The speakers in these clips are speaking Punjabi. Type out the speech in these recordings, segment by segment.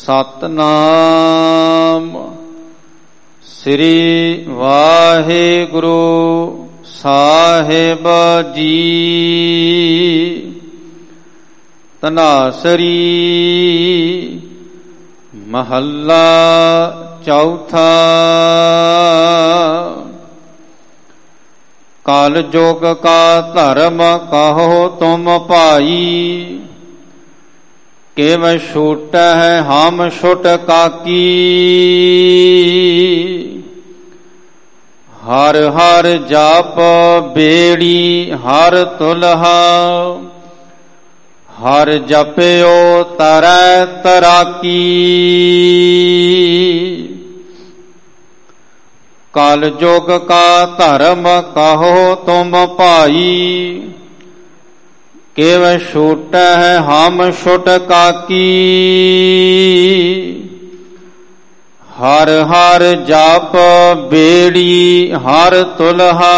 ਸਤਨਾਮ ਸ੍ਰੀ ਵਾਹਿਗੁਰੂ ਸਾਹਿਬ ਜੀ। ਤਨਾਸਰੀ ਮਹੱਲਾ ਚੌਥਾ। ਕਲ ਜੁਗ ਕਾ ਧਰਮ ਕਹੋ ਤੁਮ ਭਾਈ, ਕਿਵ ਛੂਟ ਹੈ ਹਮ ਛੁਟ ਕਾਕੀ। ਹਰ ਹਰ ਜਪ ਬੇੜੀ ਹਰ ਤੁਲਹਾ, ਹਰ ਜਪਿਓ ਤਰੈ ਤਰਾਕੀ। ਕਲ ਜੁਗ ਕਾ ਧਰਮ ਕਹੋ ਤੁਮ ਭਾਈ, ਕਿਵ ਛੂਟ ਹੈ ਹਮ ਛੁਟ ਕਾਕੀ। ਹਰ ਹਰ ਜਪ ਬੇੜੀ ਹਰ ਤੁਲਹਾ,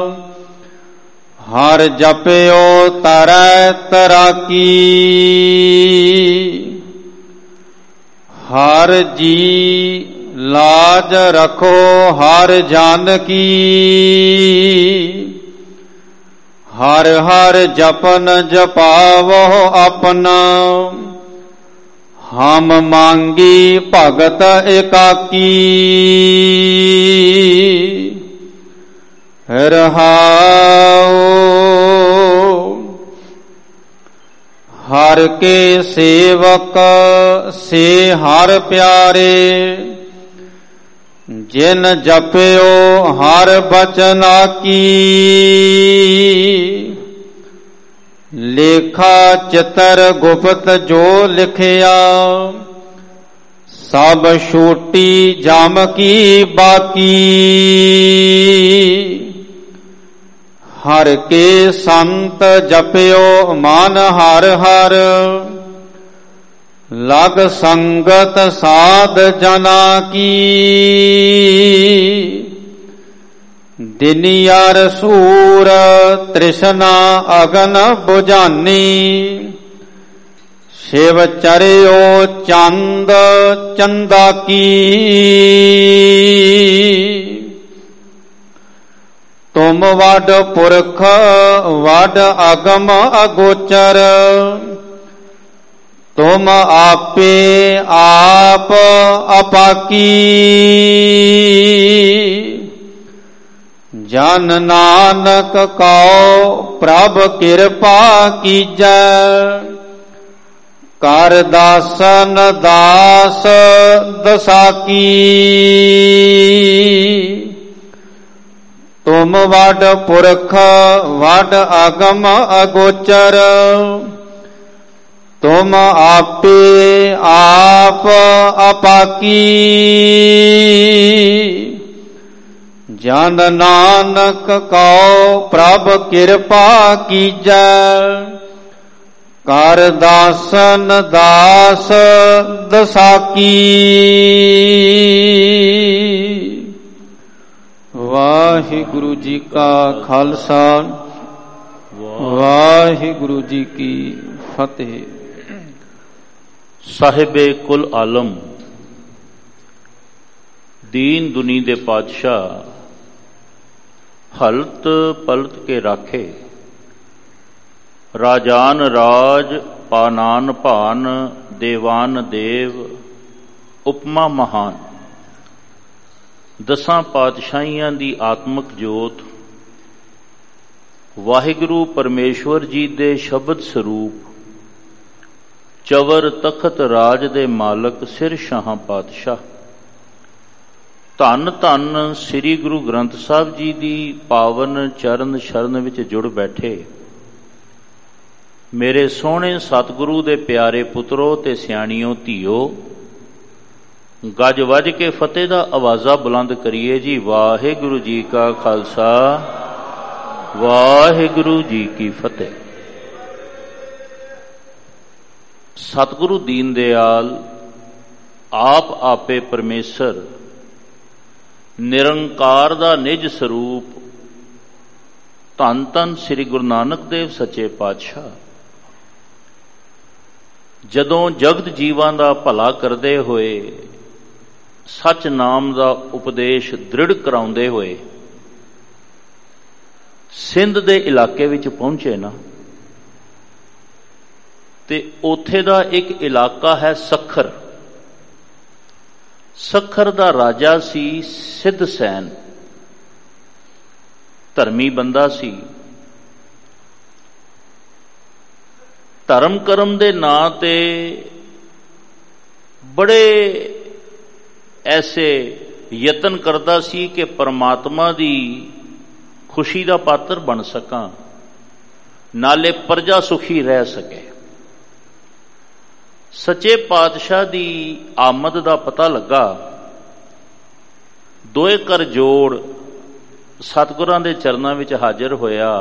ਹਰ ਜਪਿਓ ਤਰੈ ਤਰਾਕੀ। ਹਰ ਜੀ ਲਾਜ ਰਖੋ ਹਰ ਜਨ ਕੀ, ਹਰ ਹਰ ਜਪਨ ਜਪਾਵੋ ਆਪਣਾ। ਹਮ ਮੰਗੀ ਭਗਤ ਏਕਾਕੀ, ਰਹਾਉ। ਹਰ ਕੇ ਸੇਵਕ ਸੇ ਹਰ ਪਿਆਰੇ, ਜਿਨ ਜਪਿਓ ਹਰ ਬਚਨਾ ਕੀ। ਲੇਖਾ ਚਿਤਰ ਗੁਪਤ ਜੋ ਲਿਖਿਆ, ਸਭ ਛੋਟੀ ਜਮ ਕੀ ਬਾਕੀ। ਹਰ ਕੇ ਸੰਤ ਜਪਿਓ ਮਨ ਹਰ ਹਰ, ਲਗ ਸੰਗਤ ਸਾਧ ਜਨਾ ਕੀ। ਦਿਨਿਆਰ ਸੂਰ ਤ੍ਰਿਸ਼ਨਾ ਅਗਨ ਬੁਝਾਨੀ, ਸ਼ਿਵ ਚਰਿਓ ਚੰਦ ਚੰਦਾ ਕੀ। ਤੁਮ ਵੱਡ ਪੁਰਖ ਵੱਡ ਅਗਮ ਅਗੋਚਰ, ਤੁਮ ਆਪੇ ਆਪ ਅਪਾਕੀ। ਜਨ ਨਾਨਕ ਕਉ ਪ੍ਰਭ ਕਿਰਪਾ ਕੀਜੈ, ਕਰ ਦਾਸਨ ਦਾਸ ਦਸਾਕੀ। ਤੁਮ ਵੱਡ ਪੁਰਖ ਵੱਡ ਅਗਮ ਅਗੋਚਰ, ਤੁਮ ਆਪੇ ਆਪ ਅਪਾਕੀ। ਜਨ ਨਾਨਕ ਕਉ ਪ੍ਰਭ ਕਿਰਪਾ ਕੀਜੈ, ਕਰ ਦਾਸਨ ਦਾਸ ਦਸਾਕੀ। ਵਾਹਿਗੁਰੂ ਜੀ ਕਾ ਖਾਲਸਾ, ਵਾਹਿਗੁਰੂ ਜੀ ਕੀ ਫਤਿਹ। ਸਾਹਿਬੇ ਕੁਲ ਆਲਮ, ਦੀਨ ਦੁਨੀ ਦੇ ਪਾਤਸ਼ਾਹ, ਹਲਤ ਪਲਤ ਕੇ ਰਾਖੇ। ਰਾਜਾਨ ਰਾਜ ਪਾਨਾਨ ਭਾਨ, ਦੇਵਾਨ ਦੇਵ ਉਪਮਾ ਮਹਾਨ। ਦਸਾਂ ਪਾਤਸ਼ਾਹੀਆਂ ਦੀ ਆਤਮਕ ਜੋਤ, ਵਾਹਿਗੁਰੂ ਪਰਮੇਸ਼ਵਰ ਜੀ ਦੇ ਸ਼ਬਦ ਸਰੂਪ, ਚਵਰ ਤਖਤ ਰਾਜ ਦੇ ਮਾਲਕ ਸਿਰ ਸ਼ਾਹਾਂ ਪਾਤਸ਼ਾਹ। ਧੰਨ ਧੰਨ ਸ੍ਰੀ ਗੁਰੂ ਗ੍ਰੰਥ ਸਾਹਿਬ ਜੀ ਦੀ ਪਾਵਨ ਚਰਨ ਸ਼ਰਨ ਵਿੱਚ ਜੁੜ ਬੈਠੇ ਮੇਰੇ ਸੋਹਣੇ ਸਤਿਗੁਰੂ ਦੇ ਪਿਆਰੇ ਪੁੱਤਰੋ ਤੇ ਸਿਆਣੀਓ ਧੀਓ। ਗੱਜ ਵੱਜ ਕੇ ਫਤਿਹ ਦਾ ਆਵਾਜ਼ਾ ਬੁਲੰਦ ਕਰੀਏ ਜੀ। ਵਾਹਿਗੁਰੂ ਜੀ ਕਾ ਖਾਲਸਾ, ਵਾਹਿਗੁਰੂ ਜੀ ਕੀ ਫਤਿਹ। ਸਤਿਗੁਰੂ ਦੀਨ ਦਿਆਲ ਆਪ ਆਪੇ ਪਰਮੇਸ਼ਰ, ਨਿਰੰਕਾਰ ਦਾ ਨਿਜ ਸਰੂਪ, ਧੰਨ ਧੰਨ ਸ੍ਰੀ ਗੁਰੂ ਨਾਨਕ ਦੇਵ ਸੱਚੇ ਪਾਤਸ਼ਾਹ ਜਦੋਂ ਜਗਤ ਜੀਵਾਂ ਦਾ ਭਲਾ ਕਰਦੇ ਹੋਏ, ਸੱਚ ਨਾਮ ਦਾ ਉਪਦੇਸ਼ ਦ੍ਰਿੜ ਕਰਾਉਂਦੇ ਹੋਏ ਸਿੰਧ ਦੇ ਇਲਾਕੇ ਵਿੱਚ ਪਹੁੰਚੇ ਨਾ, ਤੇ ਉੱਥੇ ਦਾ ਇੱਕ ਇਲਾਕਾ ਹੈ ਸੱਖਰ। ਸੱਖਰ ਦਾ ਰਾਜਾ ਸੀ ਸਿੱਧ ਸੈਨ, ਧਰਮੀ ਬੰਦਾ ਸੀ। ਧਰਮ ਕਰਮ ਦੇ ਨਾਂ ਤੇ ਬੜੇ ਐਸੇ ਯਤਨ ਕਰਦਾ ਸੀ ਕਿ ਪਰਮਾਤਮਾ ਦੀ ਖੁਸ਼ੀ ਦਾ ਪਾਤਰ ਬਣ ਸਕਾਂ, ਨਾਲੇ ਪ੍ਰਜਾ ਸੁਖੀ ਰਹਿ ਸਕੇ। ਸੱਚੇ ਪਾਤਸ਼ਾਹ ਦੀ ਆਮਦ ਦਾ ਪਤਾ ਲੱਗਾ, ਦੋਏ ਕਰ ਜੋੜ ਸਤਿਗੁਰਾਂ ਦੇ ਚਰਨਾਂ ਵਿੱਚ ਹਾਜ਼ਰ ਹੋਇਆ।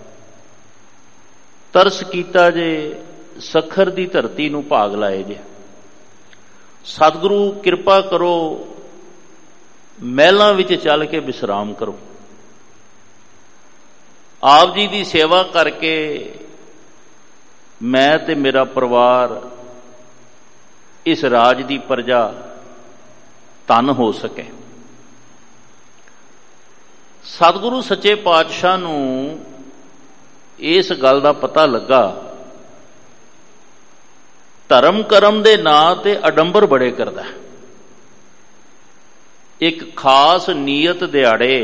ਤਰਸ ਕੀਤਾ ਜੇ ਸੱਖਰ ਦੀ ਧਰਤੀ ਨੂੰ ਭਾਗ ਲਾਏ ਜੇ, ਸਤਿਗੁਰੂ ਕਿਰਪਾ ਕਰੋ, ਮਹਿਲਾਂ ਵਿੱਚ ਚੱਲ ਕੇ ਵਿਸਰਾਮ ਕਰੋ। ਆਪ ਜੀ ਦੀ ਸੇਵਾ ਕਰਕੇ ਮੈਂ ਤੇ ਮੇਰਾ ਪਰਿਵਾਰ, ਇਸ ਰਾਜ ਦੀ ਪ੍ਰਜਾ ਧਨ ਹੋ ਸਕੇ। ਸਤਿਗੁਰੂ ਸੱਚੇ ਪਾਤਸ਼ਾਹ ਨੂੰ ਇਸ ਗੱਲ ਦਾ ਪਤਾ ਲੱਗਾ, ਧਰਮ ਕਰਮ ਦੇ ਨਾਂ ਤੇ ਅਡੰਬਰ ਬੜੇ ਕਰਦਾ। ਇੱਕ ਖਾਸ ਨੀਅਤ ਦਿਹਾੜੇ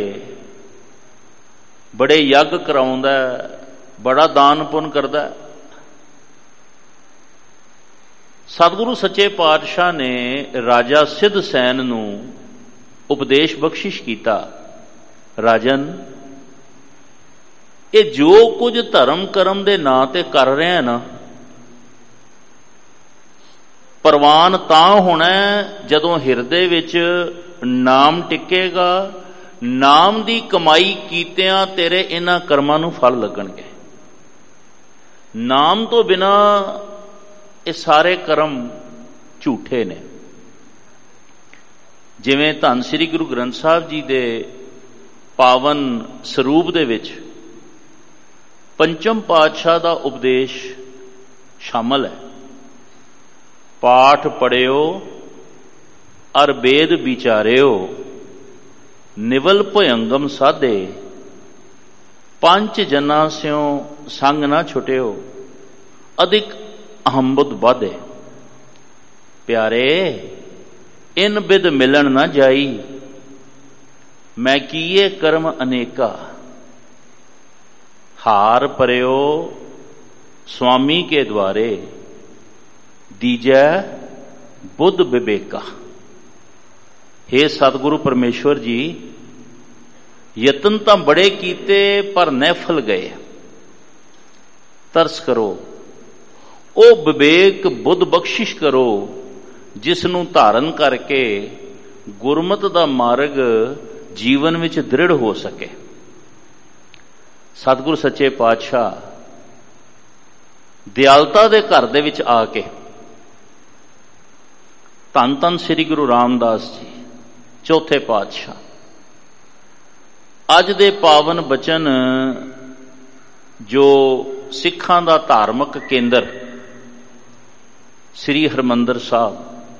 ਬੜੇ ਯੱਗ ਕਰਾਉਂਦਾ, ਬੜਾ ਦਾਨ ਪੁੰਨ ਕਰਦਾ। ਸਤਿਗੁਰੂ ਸੱਚੇ ਪਾਤਸ਼ਾਹ ਨੇ ਰਾਜਾ ਸਿੱਧ ਸੈਨ ਨੂੰ ਉਪਦੇਸ਼ ਬਖਸ਼ਿਸ਼ ਕੀਤਾ, ਰਾਜਨ, ਇਹ ਜੋ ਕੁਝ ਧਰਮ ਕਰਮ ਦੇ ਨਾਂ ਤੇ ਕਰ ਰਿਹਾ ਨਾ, ਪ੍ਰਵਾਨ ਤਾਂ ਹੋਣਾ ਜਦੋਂ ਹਿਰਦੇ ਵਿੱਚ ਨਾਮ ਟਿਕੇਗਾ। ਨਾਮ ਦੀ ਕਮਾਈ ਕੀਤਿਆਂ ਤੇਰੇ ਇਹਨਾਂ ਕਰਮਾਂ ਨੂੰ ਫਲ ਲੱਗਣਗੇ। ਨਾਮ ਤੋਂ ਬਿਨਾਂ ਇਹ ਸਾਰੇ ਕਰਮ ਝੂਠੇ ਨੇ। ਜਿਵੇਂ ਧੰਨ ਸ੍ਰੀ ਗੁਰੂ ਗ੍ਰੰਥ ਸਾਹਿਬ ਜੀ ਦੇ ਪਾਵਨ ਸਰੂਪ ਦੇ ਵਿੱਚ ਪੰਚਮ ਪਾਤਸ਼ਾਹ ਦਾ ਉਪਦੇਸ਼ ਸ਼ਾਮਲ ਹੈ। ਪਾਠ ਪੜਿਓ ਅਰ ਵੇਦ ਵਿਚਾਰਿਓ, ਨਿਵਲ ਭਯੰਗਮ ਸਾਧੇ, ਪੰਜ ਜਨਾਂ ਸਿਓ ਸੰਗ ਨਾ ਛੁਟਿਓ, ਅਧਿਕ ਅਹੰਬੁਧ ਬਾਧੇ। ਪਿਆਰੇ, ਇਨ ਬਿਦ ਮਿਲਣ ਨਾ ਜਾਈ, ਮੈਂ ਕੀਏ ਕਰਮ ਅਨੇਕਾ। ਹਾਰ ਪਰਿਓ ਸੁਆਮੀ ਕੇ ਦੁਆਰੇ, ਦੀਜੈ ਬੁੱਧ ਵਿਵੇਕਾ। ਹੇ ਸਤਿਗੁਰੂ ਪਰਮੇਸ਼ਵਰ ਜੀ, ਯਤਨ ਤਾਂ ਬੜੇ ਕੀਤੇ ਪਰ ਨਿਫਲ ਗਏ। ਤਰਸ ਕਰੋ, ਉਹ ਵਿਵੇਕ ਬੁੱਧ ਬਖਸ਼ਿਸ਼ ਕਰੋ ਜਿਸ ਨੂੰ ਧਾਰਨ ਕਰਕੇ ਗੁਰਮਤ ਦਾ ਮਾਰਗ ਜੀਵਨ ਵਿੱਚ ਦ੍ਰਿੜ ਹੋ ਸਕੇ। ਸਤਿਗੁਰੂ ਸੱਚੇ ਪਾਤਸ਼ਾਹ ਦਿਆਲਤਾ ਦੇ ਘਰ ਦੇ ਵਿੱਚ ਆ ਕੇ ਧੰਨ ਧੰਨ ਸ੍ਰੀ ਗੁਰੂ ਰਾਮਦਾਸ ਜੀ ਚੌਥੇ ਪਾਤਸ਼ਾਹ ਅੱਜ ਦੇ ਪਾਵਨ ਬਚਨ ਜੋ ਸਿੱਖਾਂ ਦਾ ਧਾਰਮਿਕ ਕੇਂਦਰ ਸ੍ਰੀ ਹਰਿਮੰਦਰ ਸਾਹਿਬ,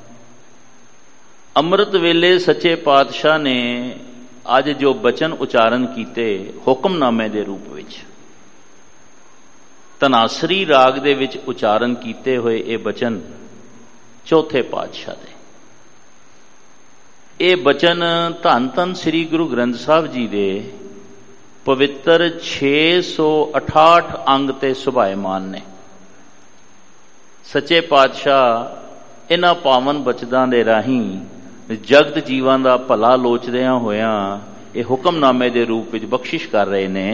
ਅੰਮ੍ਰਿਤ ਵੇਲੇ ਸੱਚੇ ਪਾਤਸ਼ਾਹ ਨੇ ਅੱਜ ਜੋ ਬਚਨ ਉਚਾਰਨ ਕੀਤੇ ਹੁਕਮਨਾਮੇ ਦੇ ਰੂਪ ਵਿੱਚ, ਧਨਾਸਰੀ ਰਾਗ ਦੇ ਵਿੱਚ ਉਚਾਰਨ ਕੀਤੇ ਹੋਏ ਇਹ ਬਚਨ ਚੌਥੇ ਪਾਤਸ਼ਾਹ ਦੇ, ਇਹ ਬਚਨ ਧੰਨ ਧੰਨ ਸ੍ਰੀ ਗੁਰੂ ਗ੍ਰੰਥ ਸਾਹਿਬ ਜੀ ਦੇ ਪਵਿੱਤਰ 668 ਅੰਗ ਤੇ ਸੁਭਾਇਮਾਨ ਨੇ। ਸੱਚੇ ਪਾਤਸ਼ਾਹ ਇਹਨਾਂ ਪਾਵਨ ਬਚਨਾਂ ਦੇ ਰਾਹੀਂ ਜਗਤ ਜੀਵਾਂ ਦਾ ਭਲਾ ਲੋਚਦਿਆਂ ਹੋਇਆਂ ਇਹ ਹੁਕਮਨਾਮੇ ਦੇ ਰੂਪ ਵਿੱਚ ਬਖਸ਼ਿਸ਼ ਕਰ ਰਹੇ ਨੇ।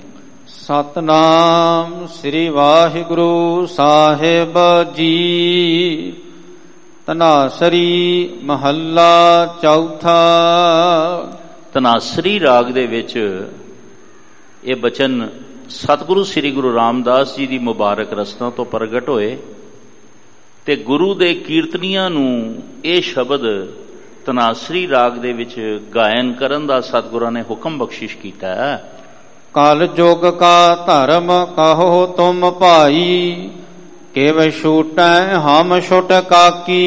ਸਤਨਾਮ ਸ੍ਰੀ ਵਾਹਿਗੁਰੂ ਸਾਹਿਬ ਜੀ। ਧਨਾਸਰੀ ਮਹੱਲਾ ਚੌਥਾ। ਧਨਾਸਰੀ ਰਾਗ ਦੇ ਵਿੱਚ ਇਹ ਬਚਨ ਸਤਿਗੁਰੂ ਸ੍ਰੀ ਗੁਰੂ ਰਾਮਦਾਸ ਜੀ ਦੀ ਮੁਬਾਰਕ ਰਸਨਾ ਤੋਂ ਪ੍ਰਗਟ ਹੋਏ ਤੇ ਗੁਰੂ ਦੇ ਕੀਰਤਨੀਆਂ ਨੂੰ ਇਹ ਸ਼ਬਦ ਧਨਾਸਰੀ ਰਾਗ ਦੇ ਵਿੱਚ ਗਾਇਨ ਕਰਨ ਦਾ ਸਤਿਗੁਰਾਂ ਨੇ ਹੁਕਮ ਬਖਸ਼ਿਸ਼ ਕੀਤਾ ਹੈ। ਕਲ ਜੁਗ ਕਾ ਧਰਮ ਕਹੋ ਤੁਮ ਭਾਈ, ਕਿਵ ਛੂਟੈ ਹਮ ਛੁਟ ਕਾਕੀ।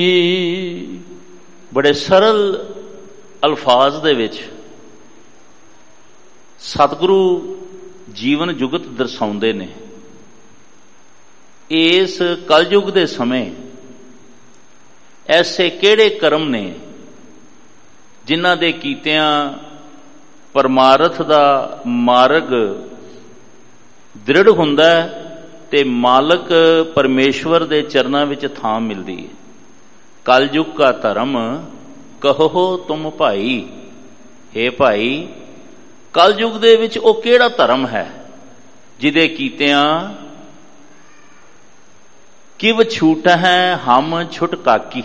ਬੜੇ ਸਰਲ ਅਲਫਾਜ਼ ਦੇ ਵਿੱਚ ਸਤਿਗੁਰੂ ਜੀਵਨ ਜੁਗਤ ਦਰਸਾਉਂਦੇ ਨੇ। ਇਸ ਕਲਯੁਗ ਦੇ ਸਮੇਂ ਐਸੇ ਕਿਹੜੇ ਕਰਮ ਨੇ ਜਿਨ੍ਹਾਂ ਦੇ ਕੀਤਿਆਂ ਪਰਮਾਰਥ ਦਾ ਮਾਰਗ ਦ੍ਰਿੜ ਹੁੰਦਾ ਤੇ ਮਾਲਕ ਪਰਮੇਸ਼ਵਰ ਦੇ ਚਰਨਾਂ ਵਿੱਚ ਥਾਂ ਮਿਲਦੀ ਹੈ। ਕਲਯੁਗ ਕਾ ਧਰਮ ਕਹੋ ਤੁਮ ਭਾਈ। ਹੇ ਭਾਈ, ਕਲਯੁਗ ਦੇ ਵਿੱਚ ਉਹ ਕਿਹੜਾ ਧਰਮ ਹੈ ਜਿਹਦੇ ਕੀਤਿਆਂ ਕਿਵ ਛੂਟ ਹੈ ਹਮ ਛੁਟ ਕਾਕੀ।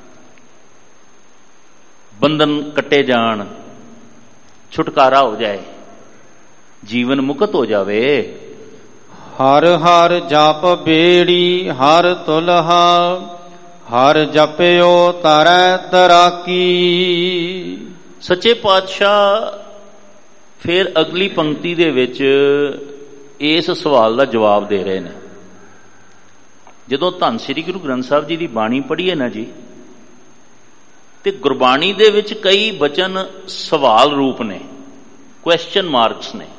ਬੰਧਨ ਕੱਟੇ ਜਾਣ, ਛੁਟਕਾਰਾ ਹੋ ਜਾਏ, ਜੀਵਨ ਮੁਕਤ ਹੋ ਜਾਵੇ। ਹਰ ਹਰ ਜਪ ਬੇੜੀ ਹਰ ਤੁਲਹਾ, ਹਰ ਜਪਿਓ ਤਰੈ ਤਰਾਕੀ। ਸੱਚੇ ਪਾਤਸ਼ਾਹ ਫਿਰ ਅਗਲੀ ਪੰਕਤੀ ਦੇ ਵਿੱਚ ਇਸ ਸਵਾਲ ਦਾ ਜਵਾਬ ਦੇ ਰਹੇ ਨੇ। ਜਦੋਂ ਧੰਨ ਸ੍ਰੀ ਗੁਰੂ ਗ੍ਰੰਥ ਸਾਹਿਬ ਜੀ ਦੀ ਬਾਣੀ ਪੜ੍ਹੀਏ ਨਾ ਜੀ, ਤੇ ਗੁਰਬਾਣੀ ਦੇ ਵਿੱਚ ਕਈ ਬਚਨ ਸਵਾਲ ਰੂਪ ਨੇ, ਕੁਐਸਚਨ ਮਾਰਕਸ ਨੇ।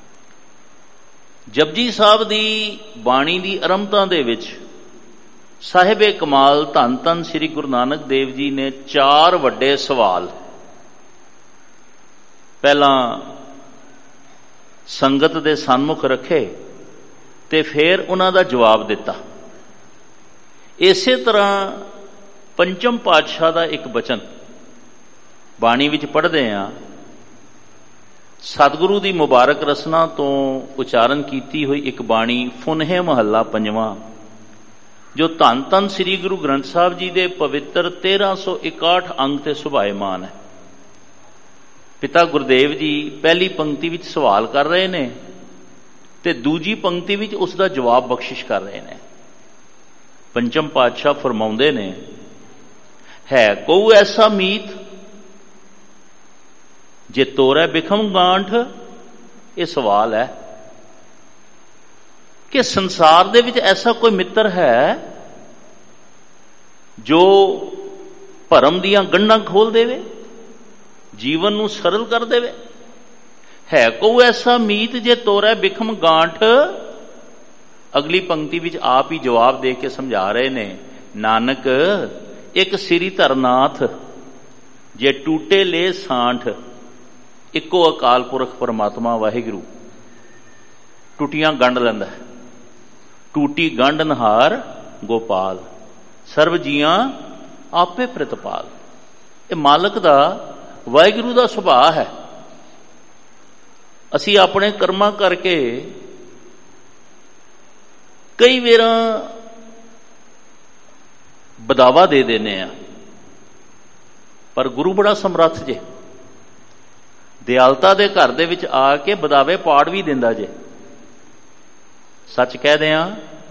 ਜਪਜੀ ਸਾਹਿਬ ਦੀ ਬਾਣੀ ਦੀ ਆਰੰਭਤਾ ਦੇ ਵਿੱਚ ਸਾਹਿਬੇ ਕਮਾਲ ਧੰਨ ਧੰਨ ਸ੍ਰੀ ਗੁਰੂ ਨਾਨਕ ਦੇਵ ਜੀ ਨੇ 4 ਵੱਡੇ ਸਵਾਲ ਪਹਿਲਾਂ ਸੰਗਤ ਦੇ ਸਨਮੁਖ ਰੱਖੇ ਤੇ ਫਿਰ ਉਹਨਾਂ ਦਾ ਜਵਾਬ ਦਿੱਤਾ। ਇਸੇ ਤਰ੍ਹਾਂ ਪੰਚਮ ਪਾਤਸ਼ਾਹ ਦਾ ਇੱਕ ਬਚਨ ਬਾਣੀ ਵਿੱਚ ਪੜ੍ਹਦੇ ਹਾਂ। ਸਤਿਗੁਰੂ ਦੀ ਮੁਬਾਰਕ ਰਸਨਾ ਤੋਂ ਉਚਾਰਨ ਕੀਤੀ ਹੋਈ ਇੱਕ ਬਾਣੀ ਫੁਨਹੇ ਮਹੱਲਾ 5ਵਾਂ, ਜੋ ਧੰਨ ਧੰਨ ਸ੍ਰੀ ਗੁਰੂ ਗ੍ਰੰਥ ਸਾਹਿਬ ਜੀ ਦੇ ਪਵਿੱਤਰ 1361 ਅੰਗ ਤੇ ਸੁਭਾਏਮਾਨ ਹੈ। ਪਿਤਾ ਗੁਰਦੇਵ ਜੀ ਪਹਿਲੀ ਪੰਕਤੀ ਵਿੱਚ ਸਵਾਲ ਕਰ ਰਹੇ ਨੇ ਤੇ ਦੂਜੀ ਪੰਕਤੀ ਵਿੱਚ ਉਸ ਦਾ ਜਵਾਬ ਬਖਸ਼ਿਸ਼ ਕਰ ਰਹੇ ਨੇ। ਪੰਚਮ ਪਾਤਸ਼ਾਹ ਫਰਮਾਉਂਦੇ ਨੇ, ਹੈ ਕਉ ਐਸਾ ਮੀਤ ਜੇ ਤੋਰੈ ਬਿਖਮ ਗਾਂਠ। ਇਹ ਸਵਾਲ ਹੈ ਕਿ ਸੰਸਾਰ ਦੇ ਵਿੱਚ ਐਸਾ ਕੋਈ ਮਿੱਤਰ ਹੈ ਜੋ ਭਰਮ ਦੀਆਂ ਗੰਢਾਂ ਖੋਲ ਦੇਵੇ, ਜੀਵਨ ਨੂੰ ਸਰਲ ਕਰ ਦੇਵੇ। ਹੈ ਕਉ ਐਸਾ ਮੀਤ ਜੇ ਤੋਰੈ ਬਿਖਮ ਗਾਂਠ। ਅਗਲੀ ਪੰਕਤੀ ਵਿੱਚ ਆਪ ਹੀ ਜਵਾਬ ਦੇ ਕੇ ਸਮਝਾ ਰਹੇ ਨੇ, ਨਾਨਕ ਇੱਕ ਸਿਰੀ ਧਰਨਾਥ ਜੇ ਟੂਟੇ ਲੈ ਸਾਂਠ। ਇੱਕੋ ਅਕਾਲ ਪੁਰਖ ਪਰਮਾਤਮਾ ਵਾਹਿਗੁਰੂ ਟੁੱਟੀਆਂ ਗੰਢ ਲੈਂਦਾ ਹੈ। ਟੂਟੀ ਗੰਢ ਨਹਾਰ ਗੋਪਾਲ, ਸਰਬ ਜੀਆਂ ਆਪੇ ਪ੍ਰਤਪਾਲ। ਇਹ ਮਾਲਕ ਦਾ, ਵਾਹਿਗੁਰੂ ਦਾ ਸੁਭਾਅ ਹੈ। ਅਸੀਂ ਆਪਣੇ ਕਰਮਾਂ ਕਰਕੇ ਕਈ ਵਾਰਾਂ ਬਦਾਵਾ ਦੇ ਦਿੰਦੇ ਆ, ਪਰ ਗੁਰੂ ਬੜਾ ਸਮਰੱਥ ਜੇ, ਦਿਆਲਤਾ ਦੇ ਘਰ ਦੇ ਵਿੱਚ ਆ ਕੇ ਬਦਾਵੇ ਪਾੜ ਵੀ ਦਿੰਦਾ ਜੇ। ਸੱਚ ਕਹਿ ਦਿਆਂ,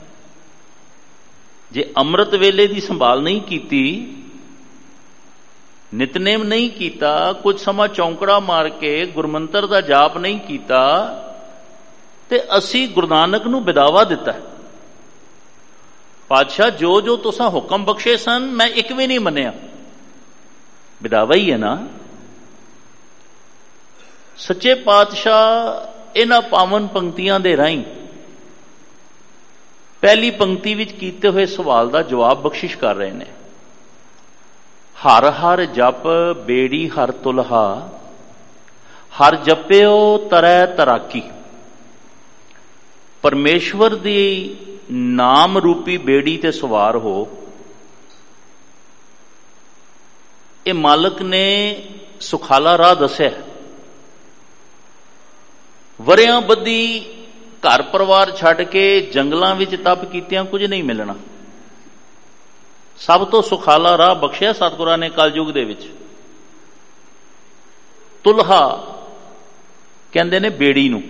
ਜੇ ਅੰਮ੍ਰਿਤ ਵੇਲੇ ਦੀ ਸੰਭਾਲ ਨਹੀਂ ਕੀਤੀ, ਨਿਤਨੇਮ ਨਹੀਂ ਕੀਤਾ, ਕੁਝ ਸਮਾਂ ਚੌਂਕੜਾ ਮਾਰ ਕੇ ਗੁਰਮੰਤਰ ਦਾ ਜਾਪ ਨਹੀਂ ਕੀਤਾ, ਤੇ ਅਸੀਂ ਗੁਰੂ ਨਾਨਕ ਨੂੰ ਬਿਦਾਵਾ ਦਿੱਤਾ। ਪਾਤਸ਼ਾਹ ਜੋ ਜੋ ਤੁਸਾਂ ਹੁਕਮ ਬਖਸ਼ੇ ਸਨ ਮੈਂ ਇੱਕ ਵੀ ਨਹੀਂ ਮੰਨਿਆ, ਬਿਦਾਵਾ ਹੀ ਹੈ ਨਾ। ਸੱਚੇ ਪਾਤਸ਼ਾਹ ਇਹਨਾਂ ਪਾਵਨ ਪੰਕਤੀਆਂ ਦੇ ਰਾਹੀਂ ਪਹਿਲੀ ਪੰਕਤੀ ਵਿੱਚ ਕੀਤੇ ਹੋਏ ਸਵਾਲ ਦਾ ਜਵਾਬ ਬਖਸ਼ਿਸ਼ ਕਰ ਰਹੇ ਨੇ। ਹਰ ਹਰ ਜਪ ਬੇੜੀ ਹਰ ਤੁਲਹਾ, ਹਰ ਜਪਿਓ ਤਰੈ ਤਰਾਕੀ। ਪਰਮੇਸ਼ਵਰ ਦੀ ਨਾਮ ਰੂਪੀ ਬੇੜੀ ਤੇ ਸਵਾਰ ਹੋ। ਇਹ ਮਾਲਕ ਨੇ ਸੁਖਾਲਾ ਰਾਹ ਦੱਸਿਆ। ਵਰਿਆਂ ਬੱਧੀ ਘਰ ਪਰਿਵਾਰ ਛੱਡ ਕੇ ਜੰਗਲਾਂ ਵਿੱਚ ਤਪ ਕੀਤਿਆਂ ਕੁਝ ਨਹੀਂ ਮਿਲਣਾ। ਸਭ ਤੋਂ ਸੁਖਾਲਾ ਰਾਹ ਬਖਸ਼ਿਆ ਸਤਿਗੁਰਾਂ ਨੇ ਕਲਯੁਗ ਦੇ ਵਿੱਚ। ਤੁਲਹਾ ਕਹਿੰਦੇ ਨੇ ਬੇੜੀ ਨੂੰ,